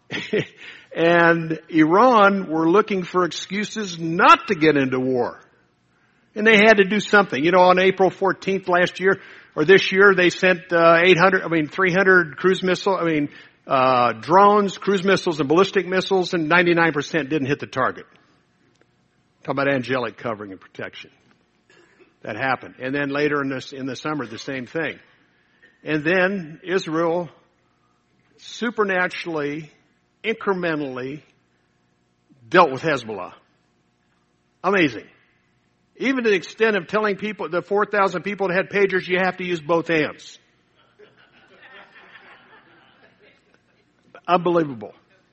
and Iran were looking for excuses not to get into war. And they had to do something. You know, on April fourteenth last year, or this year, they sent uh, eight hundred, I mean, three hundred cruise missile, I mean, uh, drones, cruise missiles, and ballistic missiles, and ninety-nine percent didn't hit the target. Talking about angelic covering and protection. That happened. And then later in this, in the summer, the same thing. And then Israel supernaturally, incrementally dealt with Hezbollah. Amazing. Even to the extent of telling people, the four thousand people that had pagers, you have to use both hands. Unbelievable.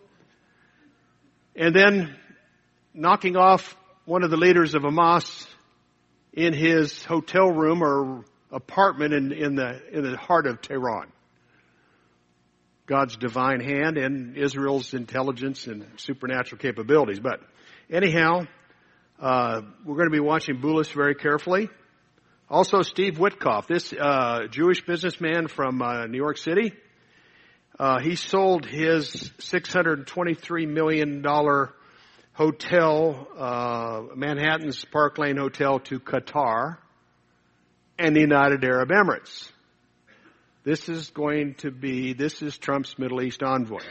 And then knocking off one of the leaders of Hamas in his hotel room or apartment in, in the in the heart of Tehran. God's divine hand and Israel's intelligence and supernatural capabilities. But anyhow, Uh, we're going to be watching Bullis very carefully. Also, Steve Witkoff, this uh, Jewish businessman from uh, New York City, uh, he sold his six hundred twenty-three million dollars hotel, uh, Manhattan's Park Lane Hotel, to Qatar and the United Arab Emirates. This is going to be, this is Trump's Middle East envoy.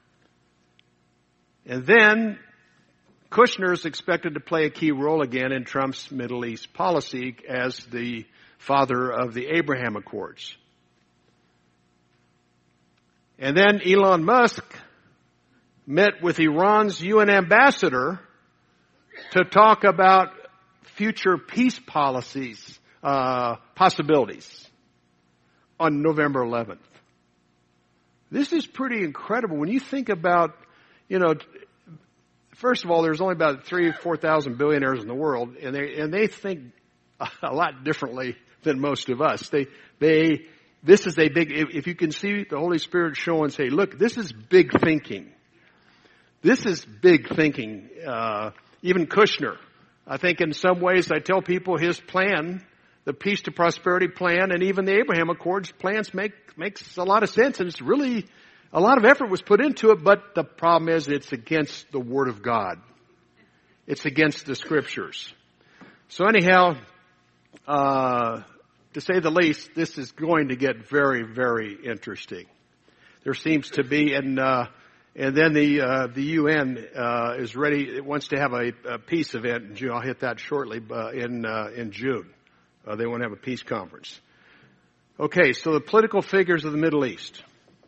And then Kushner is expected to play a key role again in Trump's Middle East policy as the father of the Abraham Accords. And then Elon Musk met with Iran's U N ambassador to talk about future peace policies, uh, possibilities on November eleventh. This is pretty incredible when you think about, you know, first of all, there's only about three or four thousand billionaires in the world, and they and they think a lot differently than most of us. They they this is a big. If, if you can see the Holy Spirit show and say, look, this is big thinking. This is big thinking. Uh, even Kushner, I think, in some ways, I tell people his plan, the Peace to Prosperity plan, and even the Abraham Accords plans make makes a lot of sense, and it's really. A lot of effort was put into it, but the problem is it's against the Word of God. It's against the Scriptures. So anyhow, uh, to say the least, this is going to get very, very interesting. There seems to be, and uh, and then the uh, the U N uh, is ready. It wants to have a, a peace event in June. I'll hit that shortly. Uh, in uh, in June, uh, they want to have a peace conference. Okay, so the political figures of the Middle East.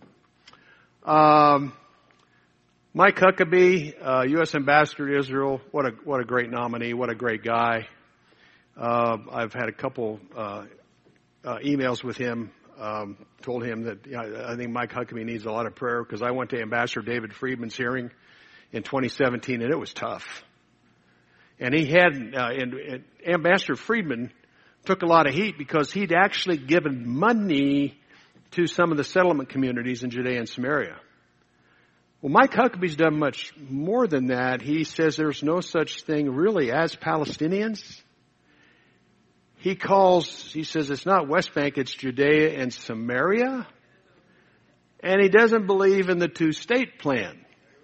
Um, Mike Huckabee, uh, U S Ambassador to Israel, what a what a great nominee, what a great guy. Uh, I've had a couple uh, uh, emails with him. Um, told him that you know, I think Mike Huckabee needs a lot of prayer because I went to Ambassador David Friedman's hearing in twenty seventeen and it was tough. And he had, uh, and, and Ambassador Friedman took a lot of heat because he'd actually given money to some of the settlement communities in Judea and Samaria. Well, Mike Huckabee's done much more than that. He says there's no such thing really as Palestinians. he calls, he says it's not West Bank, it's Judea and Samaria. And he doesn't believe in the two-state plan.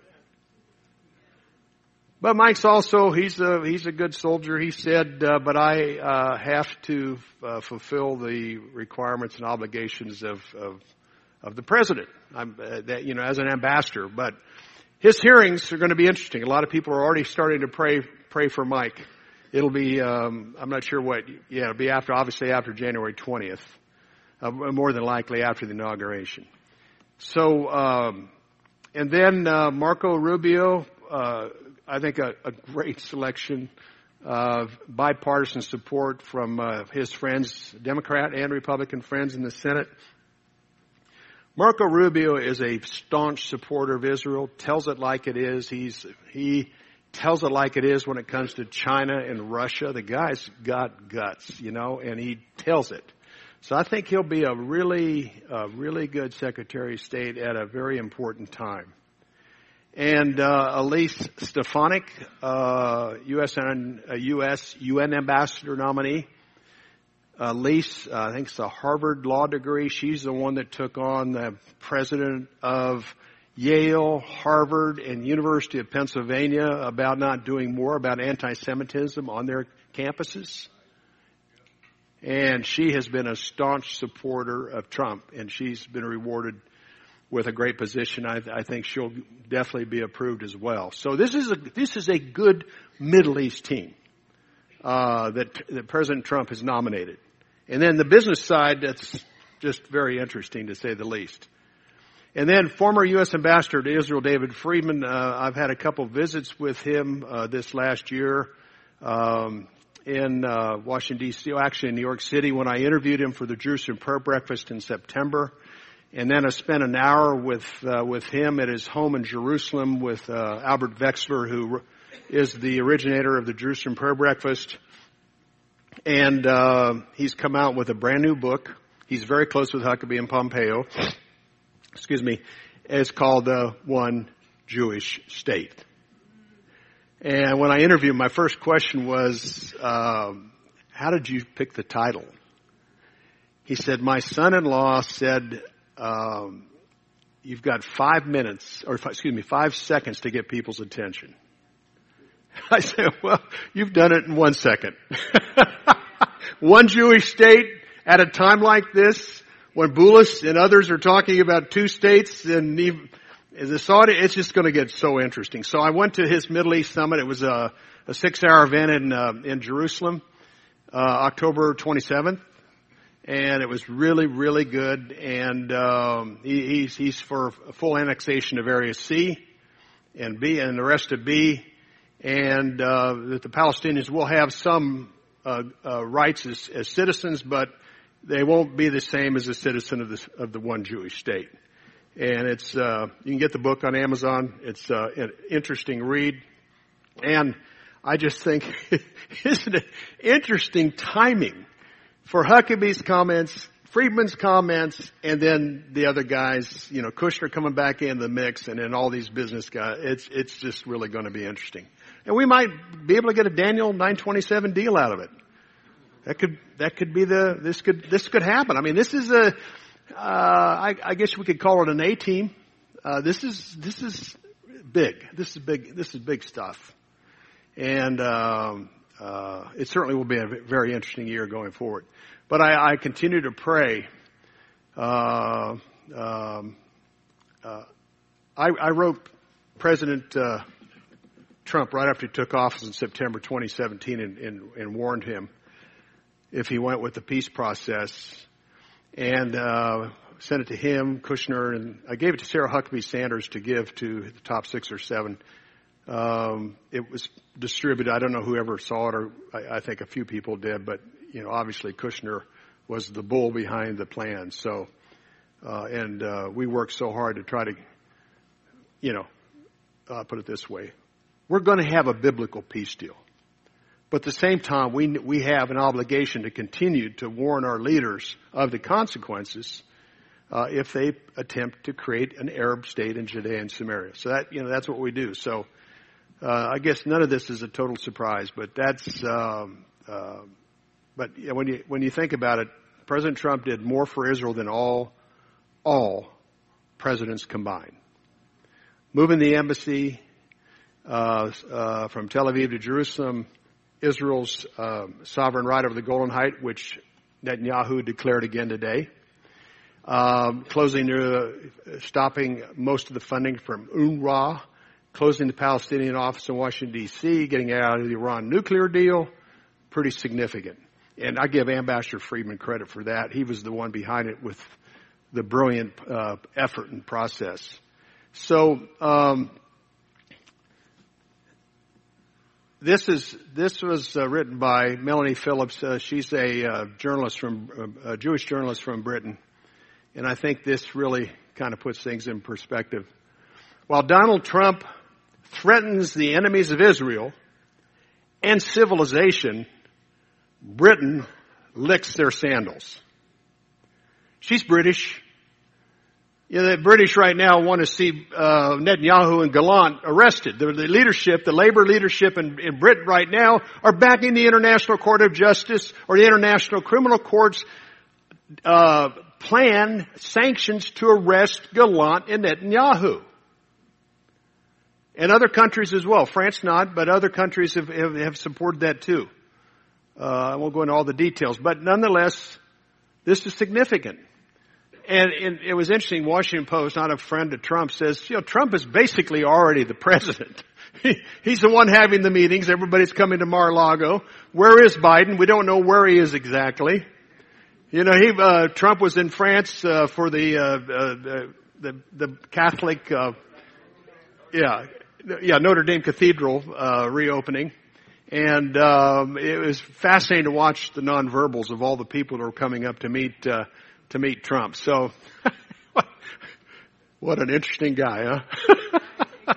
But Mike's also, he's a, he's a good soldier. He said, uh, but I uh, have to uh, fulfill the requirements and obligations of, of, of the president, I'm, uh, that, you know, as an ambassador. But his hearings are going to be interesting. A lot of people are already starting to pray, pray for Mike. It'll be, um, I'm not sure what, yeah, it'll be after, obviously after January twentieth, uh, more than likely after the inauguration. So, um, and then uh, Marco Rubio, uh, I think a, a great selection of bipartisan support from uh, his friends, Democrat and Republican friends in the Senate. Marco Rubio is a staunch supporter of Israel, tells it like it is. He's, he tells it like it is when it comes to China and Russia. The guy's got guts, you know, and he tells it. So I think he'll be a really, uh, really good Secretary of State at a very important time. And uh, Elise Stefanik, uh, U S N, uh, U S U N ambassador nominee. Elise, uh, I think it's a Harvard law degree. She's the one that took on the president of Yale, Harvard, and University of Pennsylvania about not doing more about anti-Semitism on their campuses. And she has been a staunch supporter of Trump, and she's been rewarded with a great position. I, I think she'll definitely be approved as well. So this is a this is a good Middle East team uh, that that President Trump has nominated. And then the business side, that's just very interesting to say the least. And then former U S Ambassador to Israel, David Friedman. Uh, I've had a couple visits with him uh, this last year um, in uh, Washington D C, actually in New York City, when I interviewed him for the Jerusalem Prayer Breakfast in September. And then I spent an hour with uh, with him at his home in Jerusalem with uh, Albert Vexler, who is the originator of the Jerusalem Prayer Breakfast. And uh, he's come out with a brand new book. He's very close with Huckabee and Pompeo. Excuse me. It's called uh, One Jewish State. And when I interviewed him, my first question was, uh, how did you pick the title? He said, my son-in-law said, Um, you've got five minutes, or excuse me, five seconds to get people's attention. I said, well, you've done it in one second. One Jewish state at a time like this, when Boulos and others are talking about two states, and even, this audience, it's just going to get so interesting. So I went to his Middle East Summit. It was a, a six-hour event in uh, in Jerusalem, uh, October twenty-seventh. And it was really, really good. And um, he, he's, he's for full annexation of Area C and B and the rest of B. And uh, that the Palestinians will have some uh, uh, rights as, as citizens, but they won't be the same as a citizen of the, of the one Jewish state. And it's uh, you can get the book on Amazon. It's uh, an interesting read. And I just think, isn't it interesting timing? For Huckabee's comments, Friedman's comments, and then the other guys, you know, Kushner coming back in the mix, and then all these business guys. It's it's just really going to be interesting, and we might be able to get a Daniel nine twenty-seven deal out of it. That could that could be the this could this could happen. I mean, this is a uh, I, I guess we could call it an A team. Uh, this is this is big. This is big. This is big stuff, and. Um, Uh, it certainly will be a very interesting year going forward. But I, I continue to pray. Uh, um, uh, I, I wrote President uh, Trump right after he took office in September twenty seventeen and, and, and warned him if he went with the peace process. And uh, sent it to him, Kushner, and I gave it to Sarah Huckabee Sanders to give to the top six or seven. Um, it was distributed. I don't know whoever saw it, or I, I think a few people did, but, you know, obviously Kushner was the bull behind the plan. So, uh, and, uh, we worked so hard to try to, you know, uh, put it this way. We're going to have a biblical peace deal. But at the same time, we, we have an obligation to continue to warn our leaders of the consequences Uh, if they attempt to create an Arab state in Judea and Samaria. So that, you know, that's what we do. So, uh, I guess none of this is a total surprise, but that's, um, uh, but when you when you think about it, President Trump did more for Israel than all all presidents combined. Moving the embassy uh, uh, from Tel Aviv to Jerusalem, Israel's uh, sovereign right over the Golan Heights, which Netanyahu declared again today. Um, closing, uh, stopping most of the funding from UNRWA, closing the Palestinian office in Washington, D C, getting out of the Iran nuclear deal, pretty significant. And I give Ambassador Friedman credit for that. He was the one behind it with the brilliant uh, effort and process. So um, this is this was uh, written by Melanie Phillips. Uh, she's a uh, journalist from uh, a Jewish journalist from Britain. And I think this really kind of puts things in perspective. While Donald Trump threatens the enemies of Israel and civilization, Britain licks their sandals. She's British. You know, the British right now want to see uh, Netanyahu and Gallant arrested. The, the leadership, the labor leadership in, in Britain right now are backing the International Court of Justice or the International Criminal Court's uh, plan, sanctions to arrest Gallant and Netanyahu. And other countries as well. France not, but other countries have, have, have supported that too. Uh, I won't go into all the details, but nonetheless, this is significant. And, and it was interesting, Washington Post, not a friend of Trump, says, you know, Trump is basically already the president. He, he's the one having the meetings. Everybody's coming to Mar-a-Lago. Where is Biden? We don't know where he is exactly. You know, he, uh, Trump was in France, uh, for the, uh, uh, the, the Catholic, uh, yeah, yeah, Notre Dame Cathedral, uh, reopening. And, um, it was fascinating to watch the nonverbals of all the people that were coming up to meet, uh, to meet Trump. So, what an interesting guy, huh?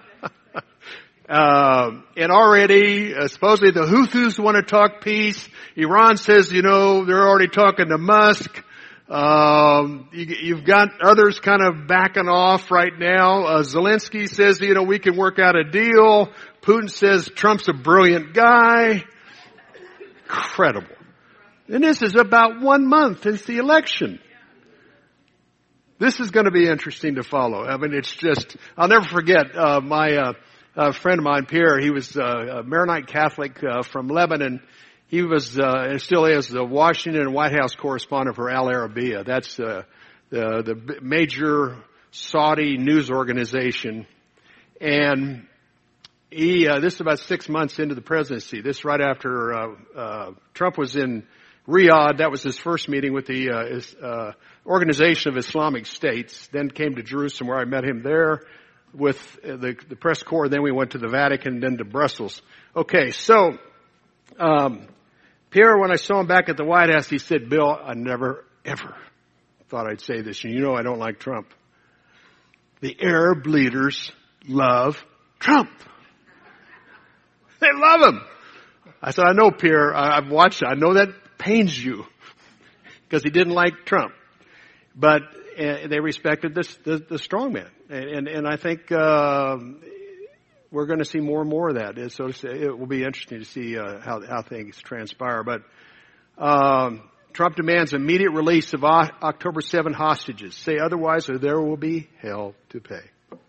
Uh, and already, uh, supposedly the Houthis want to talk peace. Iran says, you know, they're already talking to Musk. Um, you, you've got others kind of backing off right now. Uh, Zelensky says, you know, we can work out a deal. Putin says Trump's a brilliant guy. Incredible. And this is about one month since the election. This is going to be interesting to follow. I mean, it's just, I'll never forget, uh, my, uh, a friend of mine, Pierre, he was uh, a Maronite Catholic uh, from Lebanon. He was, uh, and still is, the Washington and White House correspondent for Al Arabiya. That's uh, the the major Saudi news organization. And he, uh, this is about six months into the presidency. This right after uh, uh, Trump was in Riyadh. That was his first meeting with the uh, his, uh, Organization of Islamic States. Then came to Jerusalem, where I met him there with the, the press corps. Then we went to the Vatican, then to Brussels. Okay, so um, Pierre, when I saw him back at the White House, he said, Bill, I never, ever thought I'd say this. And you know I don't like Trump. The Arab leaders love Trump. They love him. I said, I know, Pierre. I, I've watched it. I know that pains you because he didn't like Trump. But uh, they respected this, the, the strong man. And, and, and I think uh, we're going to see more and more of that. So it will be interesting to see uh, how, how things transpire. But um, Trump demands immediate release of October seventh hostages. Say otherwise or there will be hell to pay.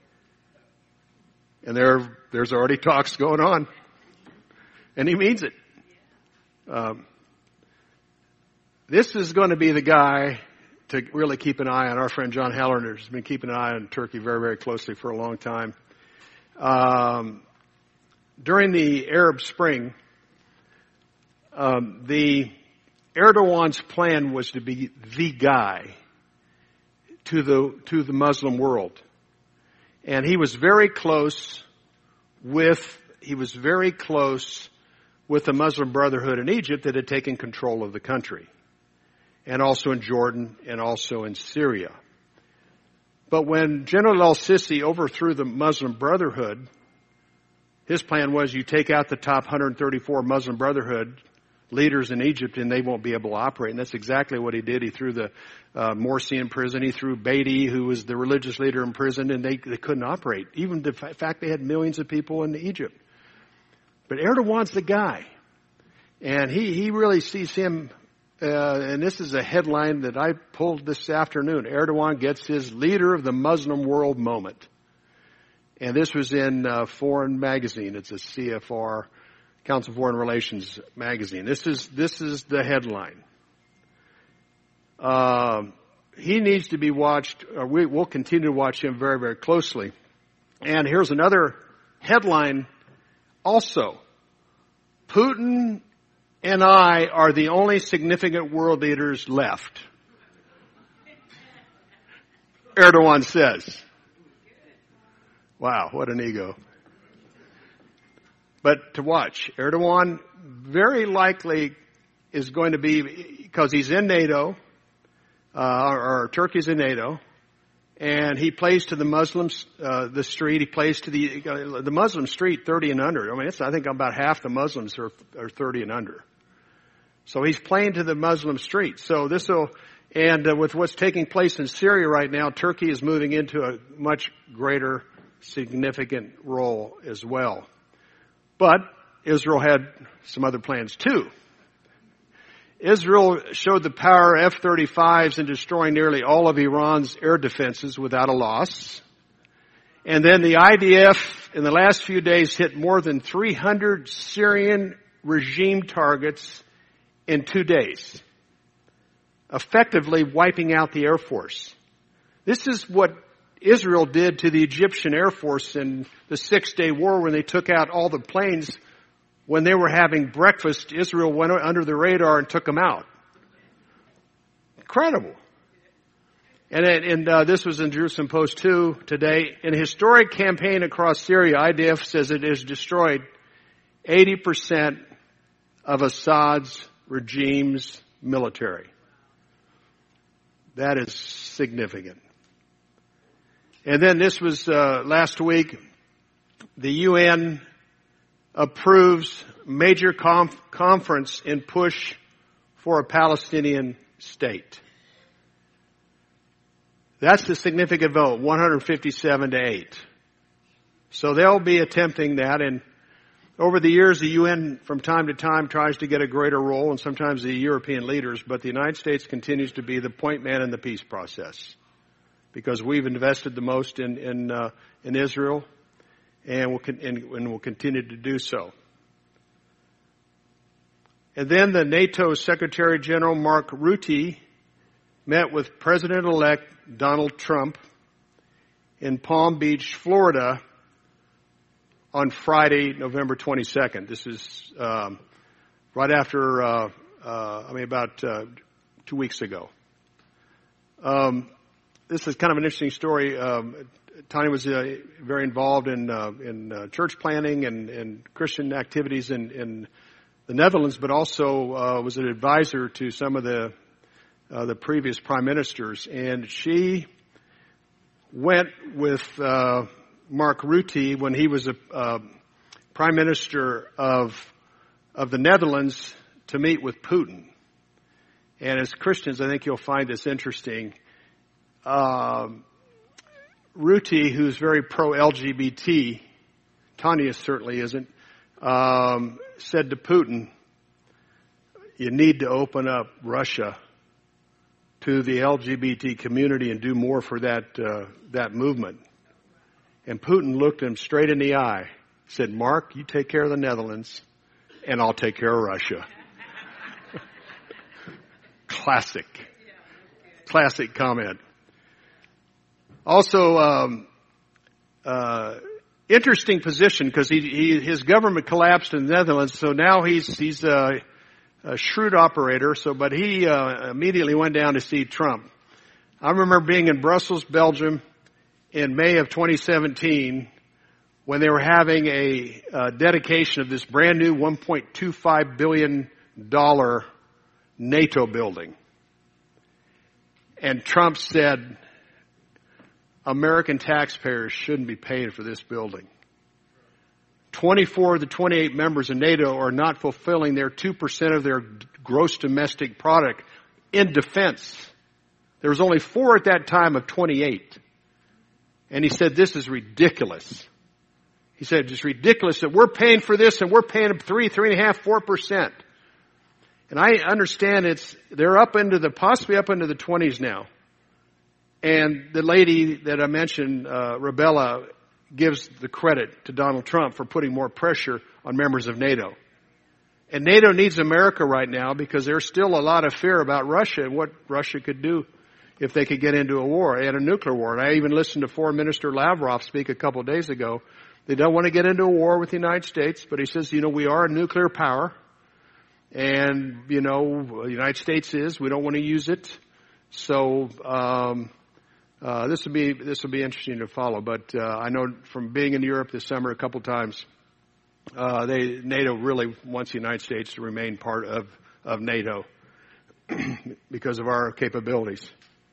And there, there's already talks going on. And he means it. Um, this is going to be the guy to really keep an eye on. Our friend John Hallander has been keeping an eye on Turkey very, very closely for a long time. Um, during the Arab Spring, um, the Erdogan's plan was to be the guy to the to the Muslim world, and he was very close with he was very close with the Muslim Brotherhood in Egypt that had taken control of the country, and also in Jordan and also in Syria. But when General al-Sisi overthrew the Muslim Brotherhood, his plan was you take out the top one hundred thirty-four Muslim Brotherhood leaders in Egypt and they won't be able to operate. And that's exactly what he did. He threw the uh, Morsi in prison. He threw Beatty, who was the religious leader, in prison, and they, they couldn't operate. Even the fact they had millions of people in Egypt. But Erdogan's the guy. And he, he really sees him uh, and this is a headline that I pulled this afternoon. Erdogan gets his leader of the Muslim world moment. And this was in uh, Foreign Magazine. It's a C F R, Council of Foreign Relations magazine. This is this is the headline. Uh, he needs to be watched, or we will continue to watch him very, very closely. And here's another headline also. Putin and I are the only significant world leaders left. Erdogan says. Wow, what an ego. But to watch, Erdogan very likely is going to be, because he's in NATO, uh, or, or Turkey's in NATO, and he plays to the Muslims, uh, the street, he plays to the, uh, the Muslim street thirty and under. I mean, it's, I think about half the Muslims are, are thirty and under. So he's playing to the Muslim street. So this will, and uh, with what's taking place in Syria right now, Turkey is moving into a much greater significant role as well. But Israel had some other plans too. Israel showed the power of F thirty-fives in destroying nearly all of Iran's air defenses without a loss. And then the I D F in the last few days hit more than three hundred Syrian regime targets in two days, effectively wiping out the Air Force. This is what Israel did to the Egyptian Air Force in the Six-Day War when they took out all the planes. When they were having breakfast, Israel went under the radar and took them out. Incredible. And, and uh, this was in Jerusalem Post too today. In a historic campaign across Syria, I D F says it has destroyed eighty percent of Assad's regime's military. That is significant. And then this was uh, last week, the U N approves major conf- conference in push for a Palestinian state. That's the significant vote, one hundred fifty-seven to eight. So they'll be attempting that, and over the years the U N from time to time tries to get a greater role, and sometimes the European leaders, but the United States continues to be the point man in the peace process, because we've invested the most in in, uh, in Israel, and will con- and, and will continue to do so. And then the NATO Secretary General Mark Rutte met with President-elect Donald Trump in Palm Beach, Florida, on Friday, November twenty-second. This is um, right after, uh, uh, I mean, about uh, two weeks ago. Um, this is kind of an interesting story. Um, Tony was uh, very involved in uh, in uh, church planning and, and Christian activities in, in the Netherlands, but also uh, was an advisor to some of the uh, the previous prime ministers. And she went with uh, Mark Rutte when he was a uh, prime minister of of the Netherlands to meet with Putin. And as Christians, I think you'll find this interesting. Um, Rutte, who's very pro-L G B T, Tanya certainly isn't, um, said to Putin, you need to open up Russia to the L G B T community and do more for that uh, that movement. And Putin looked him straight in the eye, said, Mark, you take care of the Netherlands, and I'll take care of Russia. Classic. Classic comment. Also, um, uh, interesting position, because he, he, his government collapsed in the Netherlands, so now he's he's a, a shrewd operator. So, but he uh, immediately went down to see Trump. I remember being in Brussels, Belgium, in May of twenty seventeen, when they were having a uh, dedication of this brand new one point two five billion dollars NATO building, and Trump said, American taxpayers shouldn't be paying for this building. twenty-four of the twenty-eight members of NATO are not fulfilling their two percent of their gross domestic product in defense. There was only four at that time of twenty-eight. And he said, this is ridiculous. He said, it's ridiculous that we're paying for this and we're paying three, three and a half, four percent. And I understand it's, they're up into the, possibly up into the twenties now. And the lady that I mentioned, uh, Rebella, gives the credit to Donald Trump for putting more pressure on members of NATO. And NATO needs America right now because there's still a lot of fear about Russia and what Russia could do if they could get into a war, and a nuclear war. And I even listened to Foreign Minister Lavrov speak a couple of days ago. They don't want to get into a war with the United States, but he says, you know, we are a nuclear power. And, you know, the United States is. We don't want to use it. So, um, uh, this will be, this will be interesting to follow. But, uh, I know from being in Europe this summer a couple times, uh, they, NATO really wants the United States to remain part of, of NATO because of our capabilities.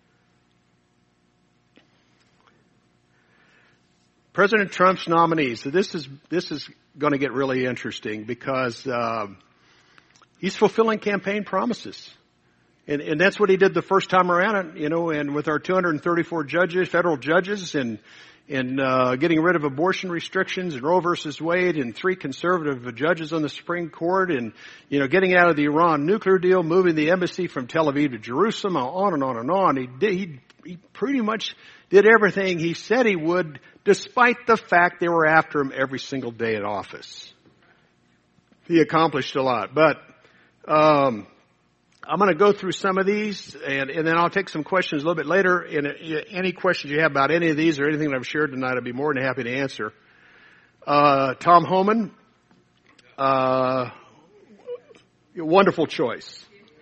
President Trump's nominees. So this is, this is going to get really interesting because, uh, he's fulfilling campaign promises. And, and that's what he did the first time around, you know, and with our two hundred thirty-four judges, federal judges, and, and, uh, getting rid of abortion restrictions and Roe versus Wade, and three conservative judges on the Supreme Court, and, you know, getting out of the Iran nuclear deal, moving the embassy from Tel Aviv to Jerusalem, on and on and on. He did, he, he pretty much did everything he said he would, despite the fact they were after him every single day in office. He accomplished a lot. But Um, I'm going to go through some of these, and, and then I'll take some questions a little bit later. And any questions you have about any of these or anything that I've shared tonight, I'd be more than happy to answer. Uh, Tom Homan, uh, wonderful choice.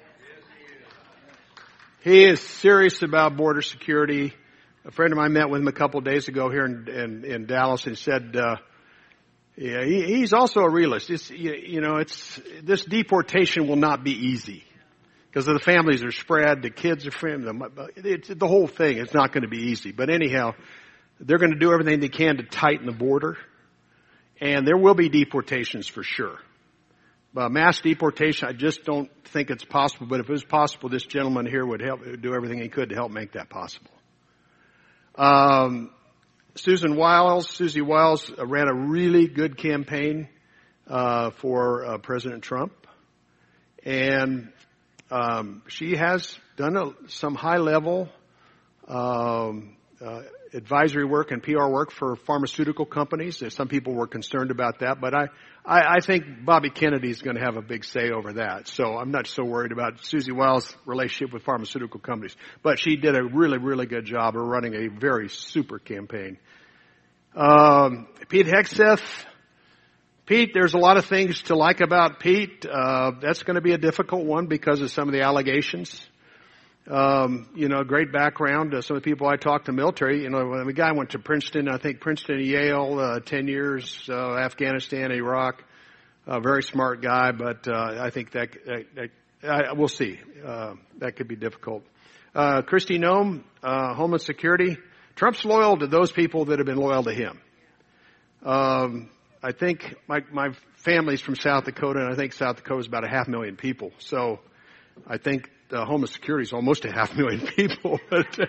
He is serious about border security. A friend of mine met with him a couple of days ago here in, in, in Dallas and said, uh, Yeah, he, he's also a realist. It's, you, you know, it's, this deportation will not be easy because the families are spread, the kids are from, it's, the whole thing is not going to be easy. But anyhow, they're going to do everything they can to tighten the border, and there will be deportations for sure. Uh, mass deportation, I just don't think it's possible. But if it was possible, this gentleman here would help do everything he could to help make that possible. Um. Susan Wiles, Susie Wiles uh, ran a really good campaign uh, for uh, President Trump, and um, she has done a, some high-level um, uh, advisory work and P R work for pharmaceutical companies. Some people were concerned about that, but I, I, I think Bobby Kennedy is going to have a big say over that. So I'm not so worried about Susie Wiles' relationship with pharmaceutical companies. But she did a really, really good job of running a very super campaign. Um, Pete Hegseth. Pete, there's a lot of things to like about Pete. Uh, that's going to be a difficult one because of some of the allegations. Um, you know, great background. Uh, some of the people I talked to military, you know, the guy went to Princeton, I think Princeton, Yale, uh, ten years, uh, Afghanistan, Iraq. A very smart guy, but, uh, I think that, that, that I, we'll see. Uh, that could be difficult. Uh, Kristi Noem, uh, Homeland Security. Trump's loyal to those people that have been loyal to him. Um, I think my, my family's from South Dakota, and I think South Dakota is about a half million people. So I think the Homeland Security is almost a half million people.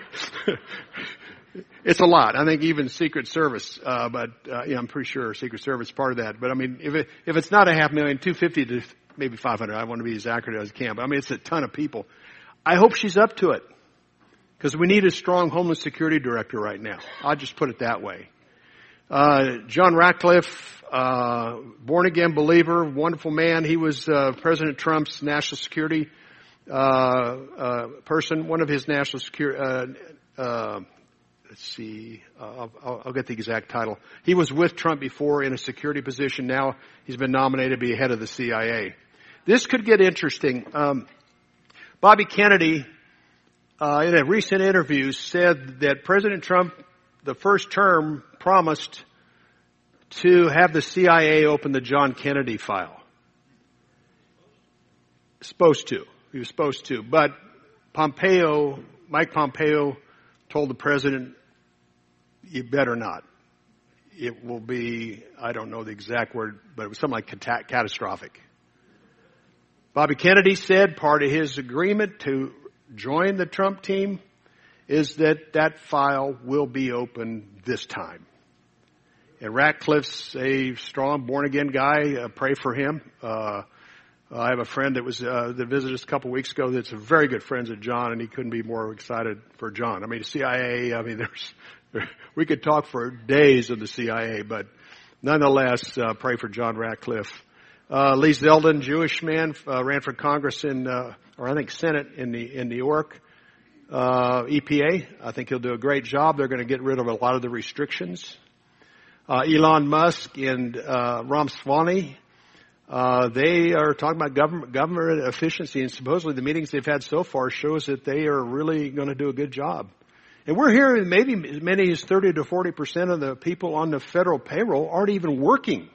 It's a lot. I think even Secret Service, uh, but uh, yeah, I'm pretty sure Secret Service is part of that. But I mean, if it, if it's not a half million, two fifty to maybe five hundred. I want to be as accurate as I can. But I mean, it's a ton of people. I hope she's up to it because we need a strong Homeland Security director right now. I'll just put it that way. Uh, John Ratcliffe, uh, born again believer, wonderful man. He was uh, President Trump's national security uh, uh, person. One of his national security. Uh, uh, let's see, uh, I'll, I'll get the exact title. He was with Trump before in a security position. Now he's been nominated to be head of the C I A. This could get interesting. Um, Bobby Kennedy, uh, in a recent interview, said that President Trump, the first term, promised to have the C I A open the John Kennedy file. Supposed to. He was supposed to. But Pompeo, Mike Pompeo, told the president, you better not. It will be, I don't know the exact word, but it was something like cat- catastrophic. Bobby Kennedy said part of his agreement to join the Trump team is that that file will be open this time. And Ratcliffe's a strong born-again guy. Uh, pray for him. Uh, Uh, I have a friend that was uh, that visited us a couple weeks ago that's a very good friends of John, and he couldn't be more excited for John. I mean, C I A, I mean, there's there, we could talk for days of the C I A, but nonetheless, uh, pray for John Ratcliffe. Uh, Lee Zeldin, Jewish man, uh, ran for Congress in, uh, or I think Senate in the in New York. Uh, E P A, I think he'll do a great job. They're going to get rid of a lot of the restrictions. Uh, Elon Musk and uh, Ramaswamy, uh, they are talking about government government efficiency, and supposedly the meetings they've had so far shows that they are really going to do a good job. And we're hearing maybe as many as thirty to forty percent of the people on the federal payroll aren't even working.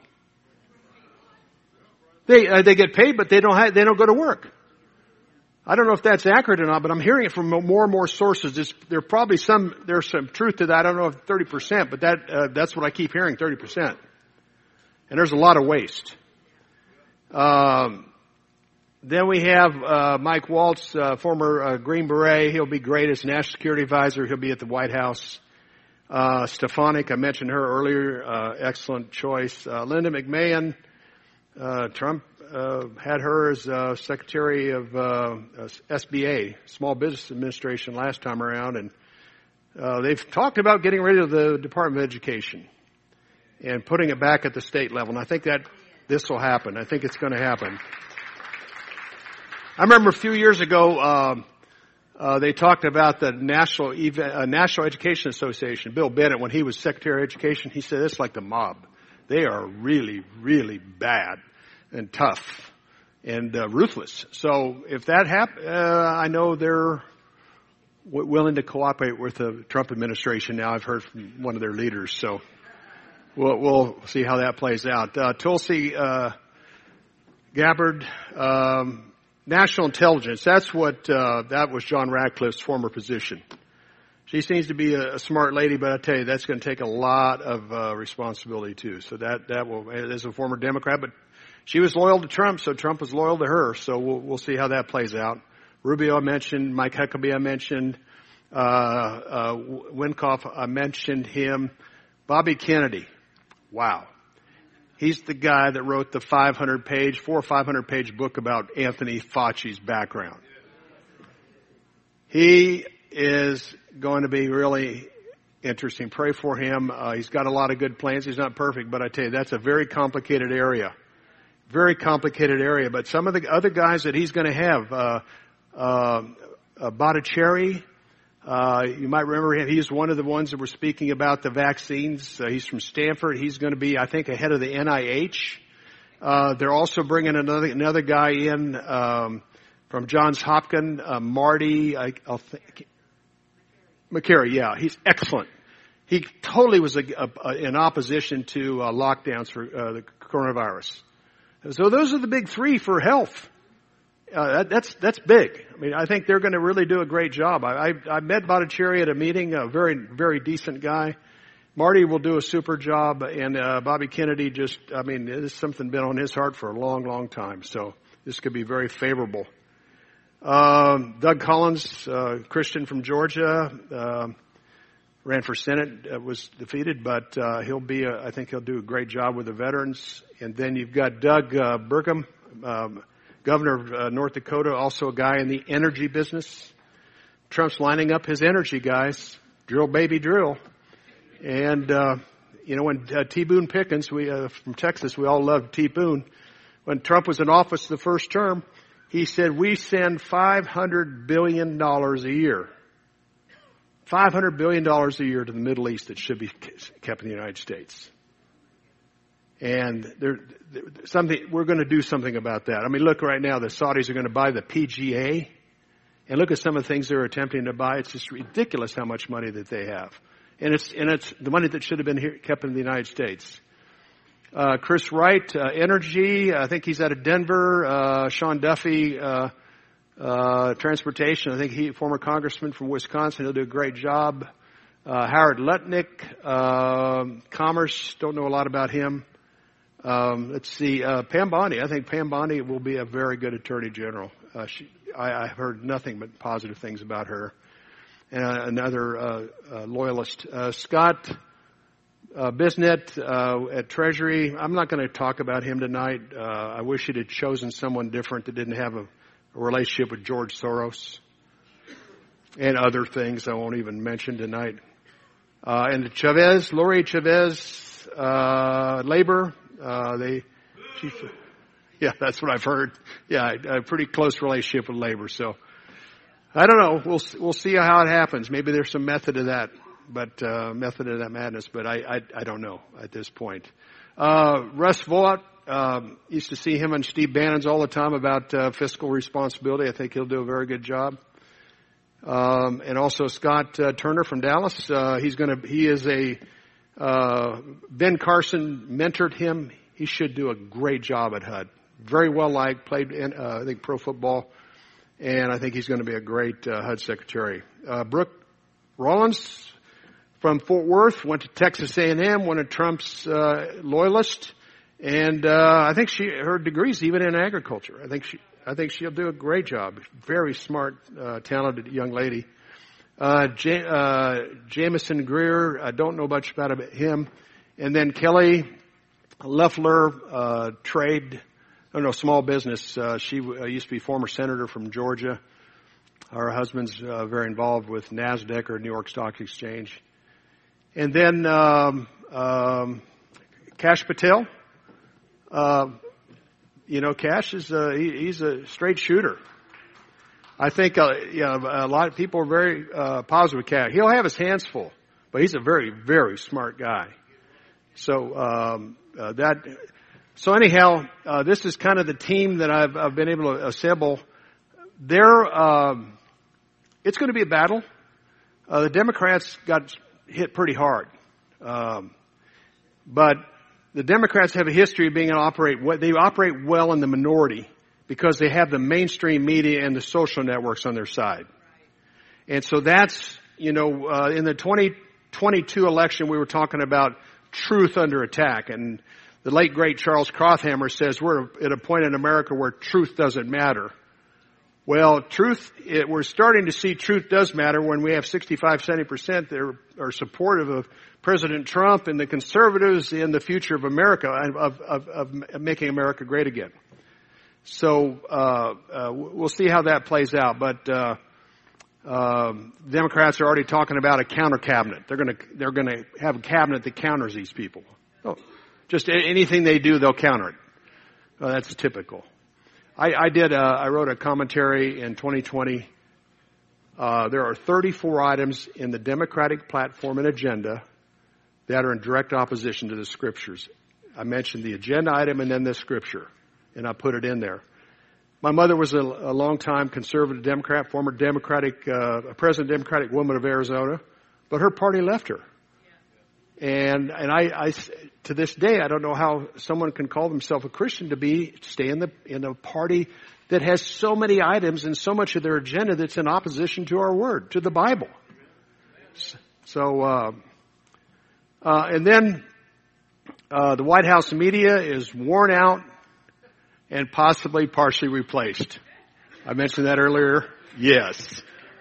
They uh, they get paid, but they don't have, they don't go to work. I don't know if that's accurate or not, but I'm hearing it from more and more sources. It's, there probably some there's some truth to that. I don't know if thirty percent, but that uh, that's what I keep hearing, thirty percent. And there's a lot of waste. Um, then we have uh, Mike Waltz, uh, former uh, Green Beret. He'll be great as National Security Advisor. He'll be at the White House. Uh, Stefanik, I mentioned her earlier. Uh, excellent choice. Uh, Linda McMahon. Uh, Trump uh, had her as uh, Secretary of uh, S B A, Small Business Administration, last time around, and uh, they've talked about getting rid of the Department of Education and putting it back at the state level. And I think that this will happen. I think it's going to happen. I remember a few years ago uh, uh, they talked about the National Ev- uh, National Education Association. Bill Bennett, when he was Secretary of Education, he said it's like the mob. They are really, really bad and tough and uh, ruthless. So if that happens, uh, I know they're w- willing to cooperate with the Trump administration now. I've heard from one of their leaders. So we'll, we'll see how that plays out. Uh, Tulsi uh, Gabbard, um, National Intelligence. That's what uh, that was John Ratcliffe's former position. She seems to be a, a smart lady, but I tell you, that's going to take a lot of uh, responsibility too. So that that will, as a former Democrat, but she was loyal to Trump, so Trump was loyal to her. So we'll we'll see how that plays out. Rubio I mentioned, Mike Huckabee I mentioned, uh, uh, Winkoff I mentioned him, Bobby Kennedy. Wow, he's the guy that wrote the five hundred page, four or five hundred page book about Anthony Fauci's background. He is going to be really interesting. Pray for him. Uh, he's got a lot of good plans. He's not perfect, but I tell you, that's a very complicated area. Very complicated area. But some of the other guys that he's going to have, uh, uh, uh Bhattacharya, uh, you might remember him. He's one of the ones that were speaking about the vaccines. Uh, he's from Stanford. He's going to be, I think, ahead of the N I H. Uh, they're also bringing another, another guy in, um, from Johns Hopkins, uh, Marty, I, I'll think, McCary, yeah, he's excellent. He totally was a, a, a, in opposition to uh, lockdowns for uh, the coronavirus. So those are the big three for health. Uh, that, that's that's big. I mean, I think they're going to really do a great job. I, I, I met Bhattacharya at a meeting, a very very decent guy. Marty will do a super job, and uh, Bobby Kennedy just, I mean, it's something been on his heart for a long, long time. So this could be very favorable. Um, Doug Collins, uh, Christian from Georgia, uh, ran for Senate, uh, was defeated, but uh, he'll be, a, I think he'll do a great job with the veterans. And then you've got Doug uh, Burgum, um, governor of uh, North Dakota, also a guy in the energy business. Trump's lining up his energy guys, drill baby drill. And uh, you know, when uh, T. Boone Pickens, we uh, from Texas, we all loved T. Boone. When Trump was in office the first term, he said, we send five hundred billion dollars a year. five hundred billion dollars a year to the Middle East that should be kept in the United States. And there, something, we're going to do something about that. I mean, look right now, the Saudis are going to buy the P G A. And look at some of the things they're attempting to buy. It's just ridiculous how much money that they have. And it's, and it's the money that should have been here, kept in the United States. Uh, Chris Wright, uh, energy, I think he's out of Denver. Uh, Sean Duffy, uh, uh, transportation, I think he, former congressman from Wisconsin, he'll do a great job. Uh, Howard Lutnick, uh, commerce, don't know a lot about him. Um, let's see, uh, Pam Bondi, I think Pam Bondi will be a very good attorney general. Uh, she, I, I've heard nothing but positive things about her. And uh, another, uh, uh, loyalist, uh, Scott, Uh, Bisnet uh, at Treasury, I'm not going to talk about him tonight. Uh, I wish he'd have chosen someone different that didn't have a, a relationship with George Soros and other things I won't even mention tonight. Uh, and Chavez, Lori Chavez, uh, Labor, uh, they, she, yeah, that's what I've heard. Yeah, a pretty close relationship with Labor. So I don't know. We'll we'll see how it happens. Maybe there's some method to that. But uh, method of that madness, but I, I I don't know at this point. Uh, Russ Vought, um, used to see him and Steve Bannon's all the time about uh, fiscal responsibility. I think he'll do a very good job. Um, and also Scott uh, Turner from Dallas. Uh, he's going to he is a uh, Ben Carson mentored him. He should do a great job at H U D. Very well liked. Played in uh, I think pro football, and I think he's going to be a great uh, H U D secretary. Uh, Brooke Rollins from Fort Worth, went to Texas A and M, one of Trump's uh, loyalists, and uh, I think she her degree's even in agriculture. I think she I think she'll do a great job. Very smart, uh, talented young lady. Uh, J- uh, Jameson Greer, I don't know much about him, and then Kelly Loeffler, uh, trade, I don't know, small business. Uh, she uh, used to be former senator from Georgia. Her husband's uh, very involved with NASDAQ or New York Stock Exchange. And then um, um, Kash Patel, uh, you know, Kash is a, he, he's a straight shooter. I think uh, you know, a lot of people are very uh, positive with Kash. He'll have his hands full, but he's a very, very smart guy. So um, uh, that. So anyhow, uh, this is kind of the team that I've, I've been able to assemble. They're, um, it's going to be a battle. Uh, the Democrats got hit pretty hard. Um, but the Democrats have a history of being able to operate, they operate well in the minority because they have the mainstream media and the social networks on their side. And so that's, you know, uh, in the twenty twenty-two election, we were talking about truth under attack. And the late, great Charles Krauthammer says we're at a point in America where truth doesn't matter. Well, truth, it, we're starting to see truth does matter when we have sixty-five, seventy percent that are, are supportive of President Trump and the conservatives in the future of America, of, of, of making America great again. So, uh, uh, we'll see how that plays out. But, uh, um, Democrats are already talking about a counter cabinet. They're gonna, they're gonna have a cabinet that counters these people. Oh, just anything they do, they'll counter it. Well, that's typical. I, I did. Uh, I wrote a commentary in twenty twenty. Uh, there are thirty-four items in the Democratic platform and agenda that are in direct opposition to the Scriptures. I mentioned the agenda item and then the Scripture, and I put it in there. My mother was a, a long-time conservative Democrat, former Democratic, uh, president Democratic woman of Arizona, but her party left her. And and I, I to this day I don't know how someone can call themselves a Christian to be stay in the in a party that has so many items and so much of their agenda that's in opposition to our word, to the Bible. So uh, uh, and then uh, the White House media is worn out and possibly partially replaced. I mentioned that earlier. Yes.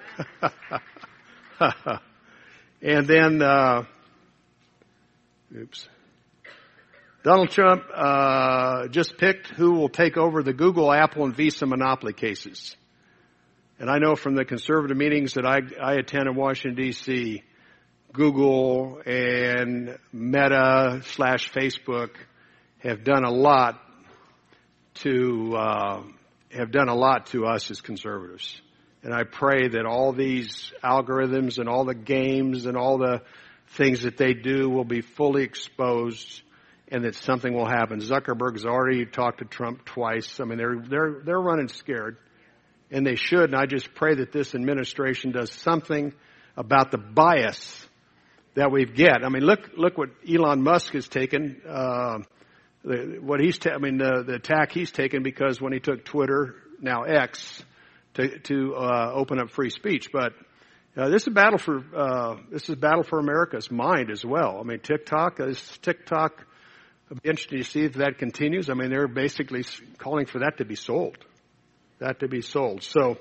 And then. Uh, Oops. Donald Trump uh, just picked who will take over the Google, Apple, and Visa monopoly cases. And I know from the conservative meetings that I, I attend in Washington, D C, Google and Meta slash Facebook have done a lot to uh, have done a lot to us as conservatives. And I pray that all these algorithms and all the games and all the things that they do will be fully exposed, and that something will happen. Zuckerberg's already talked to Trump twice. I mean, they're they're they're running scared, and they should. And I just pray that this administration does something about the bias that we get. I mean, look look what Elon Musk has taken. Uh, the, what he's ta- I mean, the, the attack he's taken because when he took Twitter, now X, to to uh, open up free speech, but. Uh, this is a battle for uh, this is a battle for America's mind as well. I mean, TikTok is TikTok. It'll be interesting to see if that continues. I mean, they're basically calling for that to be sold, that to be sold. So,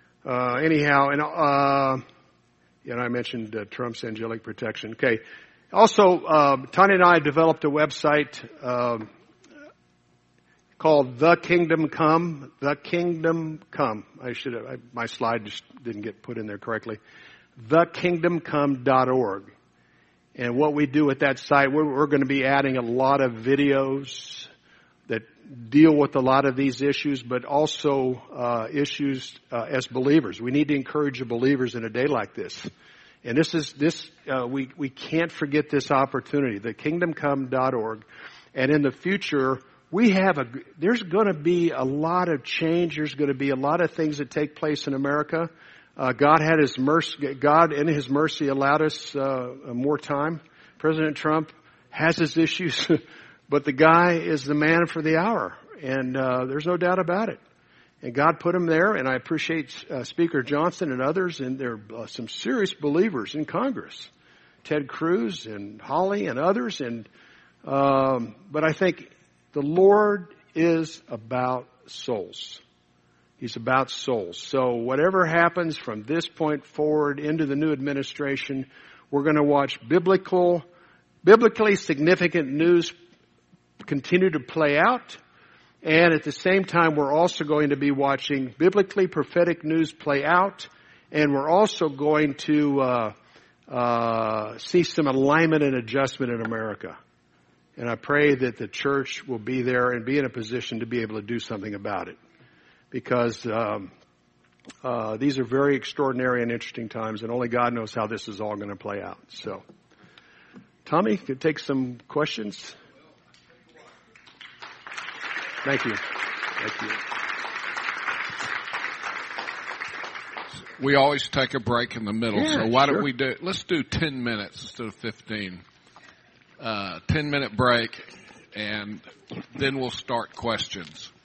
uh, anyhow, and uh, you know, I mentioned uh, Trump's angelic protection. Okay, Also, uh, Tanya and I developed a website uh, called The Kingdom Come. The Kingdom Come. I should have, I, my slide just didn't get put in there correctly. the kingdom come dot org. And what we do with that site, we're, we're going to be adding a lot of videos that deal with a lot of these issues, but also uh, issues uh, as believers. We need to encourage the believers in a day like this. And this is this uh, we we can't forget this opportunity. the kingdom come dot org. And in the future, we have a there's going to be a lot of change. There's going to be a lot of things that take place in America. Uh, God had His mercy. God, in His mercy, allowed us uh, more time. President Trump has his issues, but the guy is the man for the hour, and uh, there's no doubt about it. And God put him there, and I appreciate uh, Speaker Johnson and others, and there are uh, some serious believers in Congress, Ted Cruz and Holly and others. And um, but I think the Lord is about souls. He's about souls. So whatever happens from this point forward into the new administration, we're going to watch biblical, biblically significant news continue to play out. And at the same time, we're also going to be watching biblically prophetic news play out. And we're also going to uh, uh, see some alignment and adjustment in America. And I pray that the church will be there and be in a position to be able to do something about it. Because um, uh, these are very extraordinary and interesting times, and only God knows how this is all going to play out. So, Tommy, could take some questions. Thank you. Thank you. We always take a break in the middle, Yeah, so why sure. don't we do? Let's do ten minutes instead of fifteen. Uh, ten minute break, and then we'll start questions.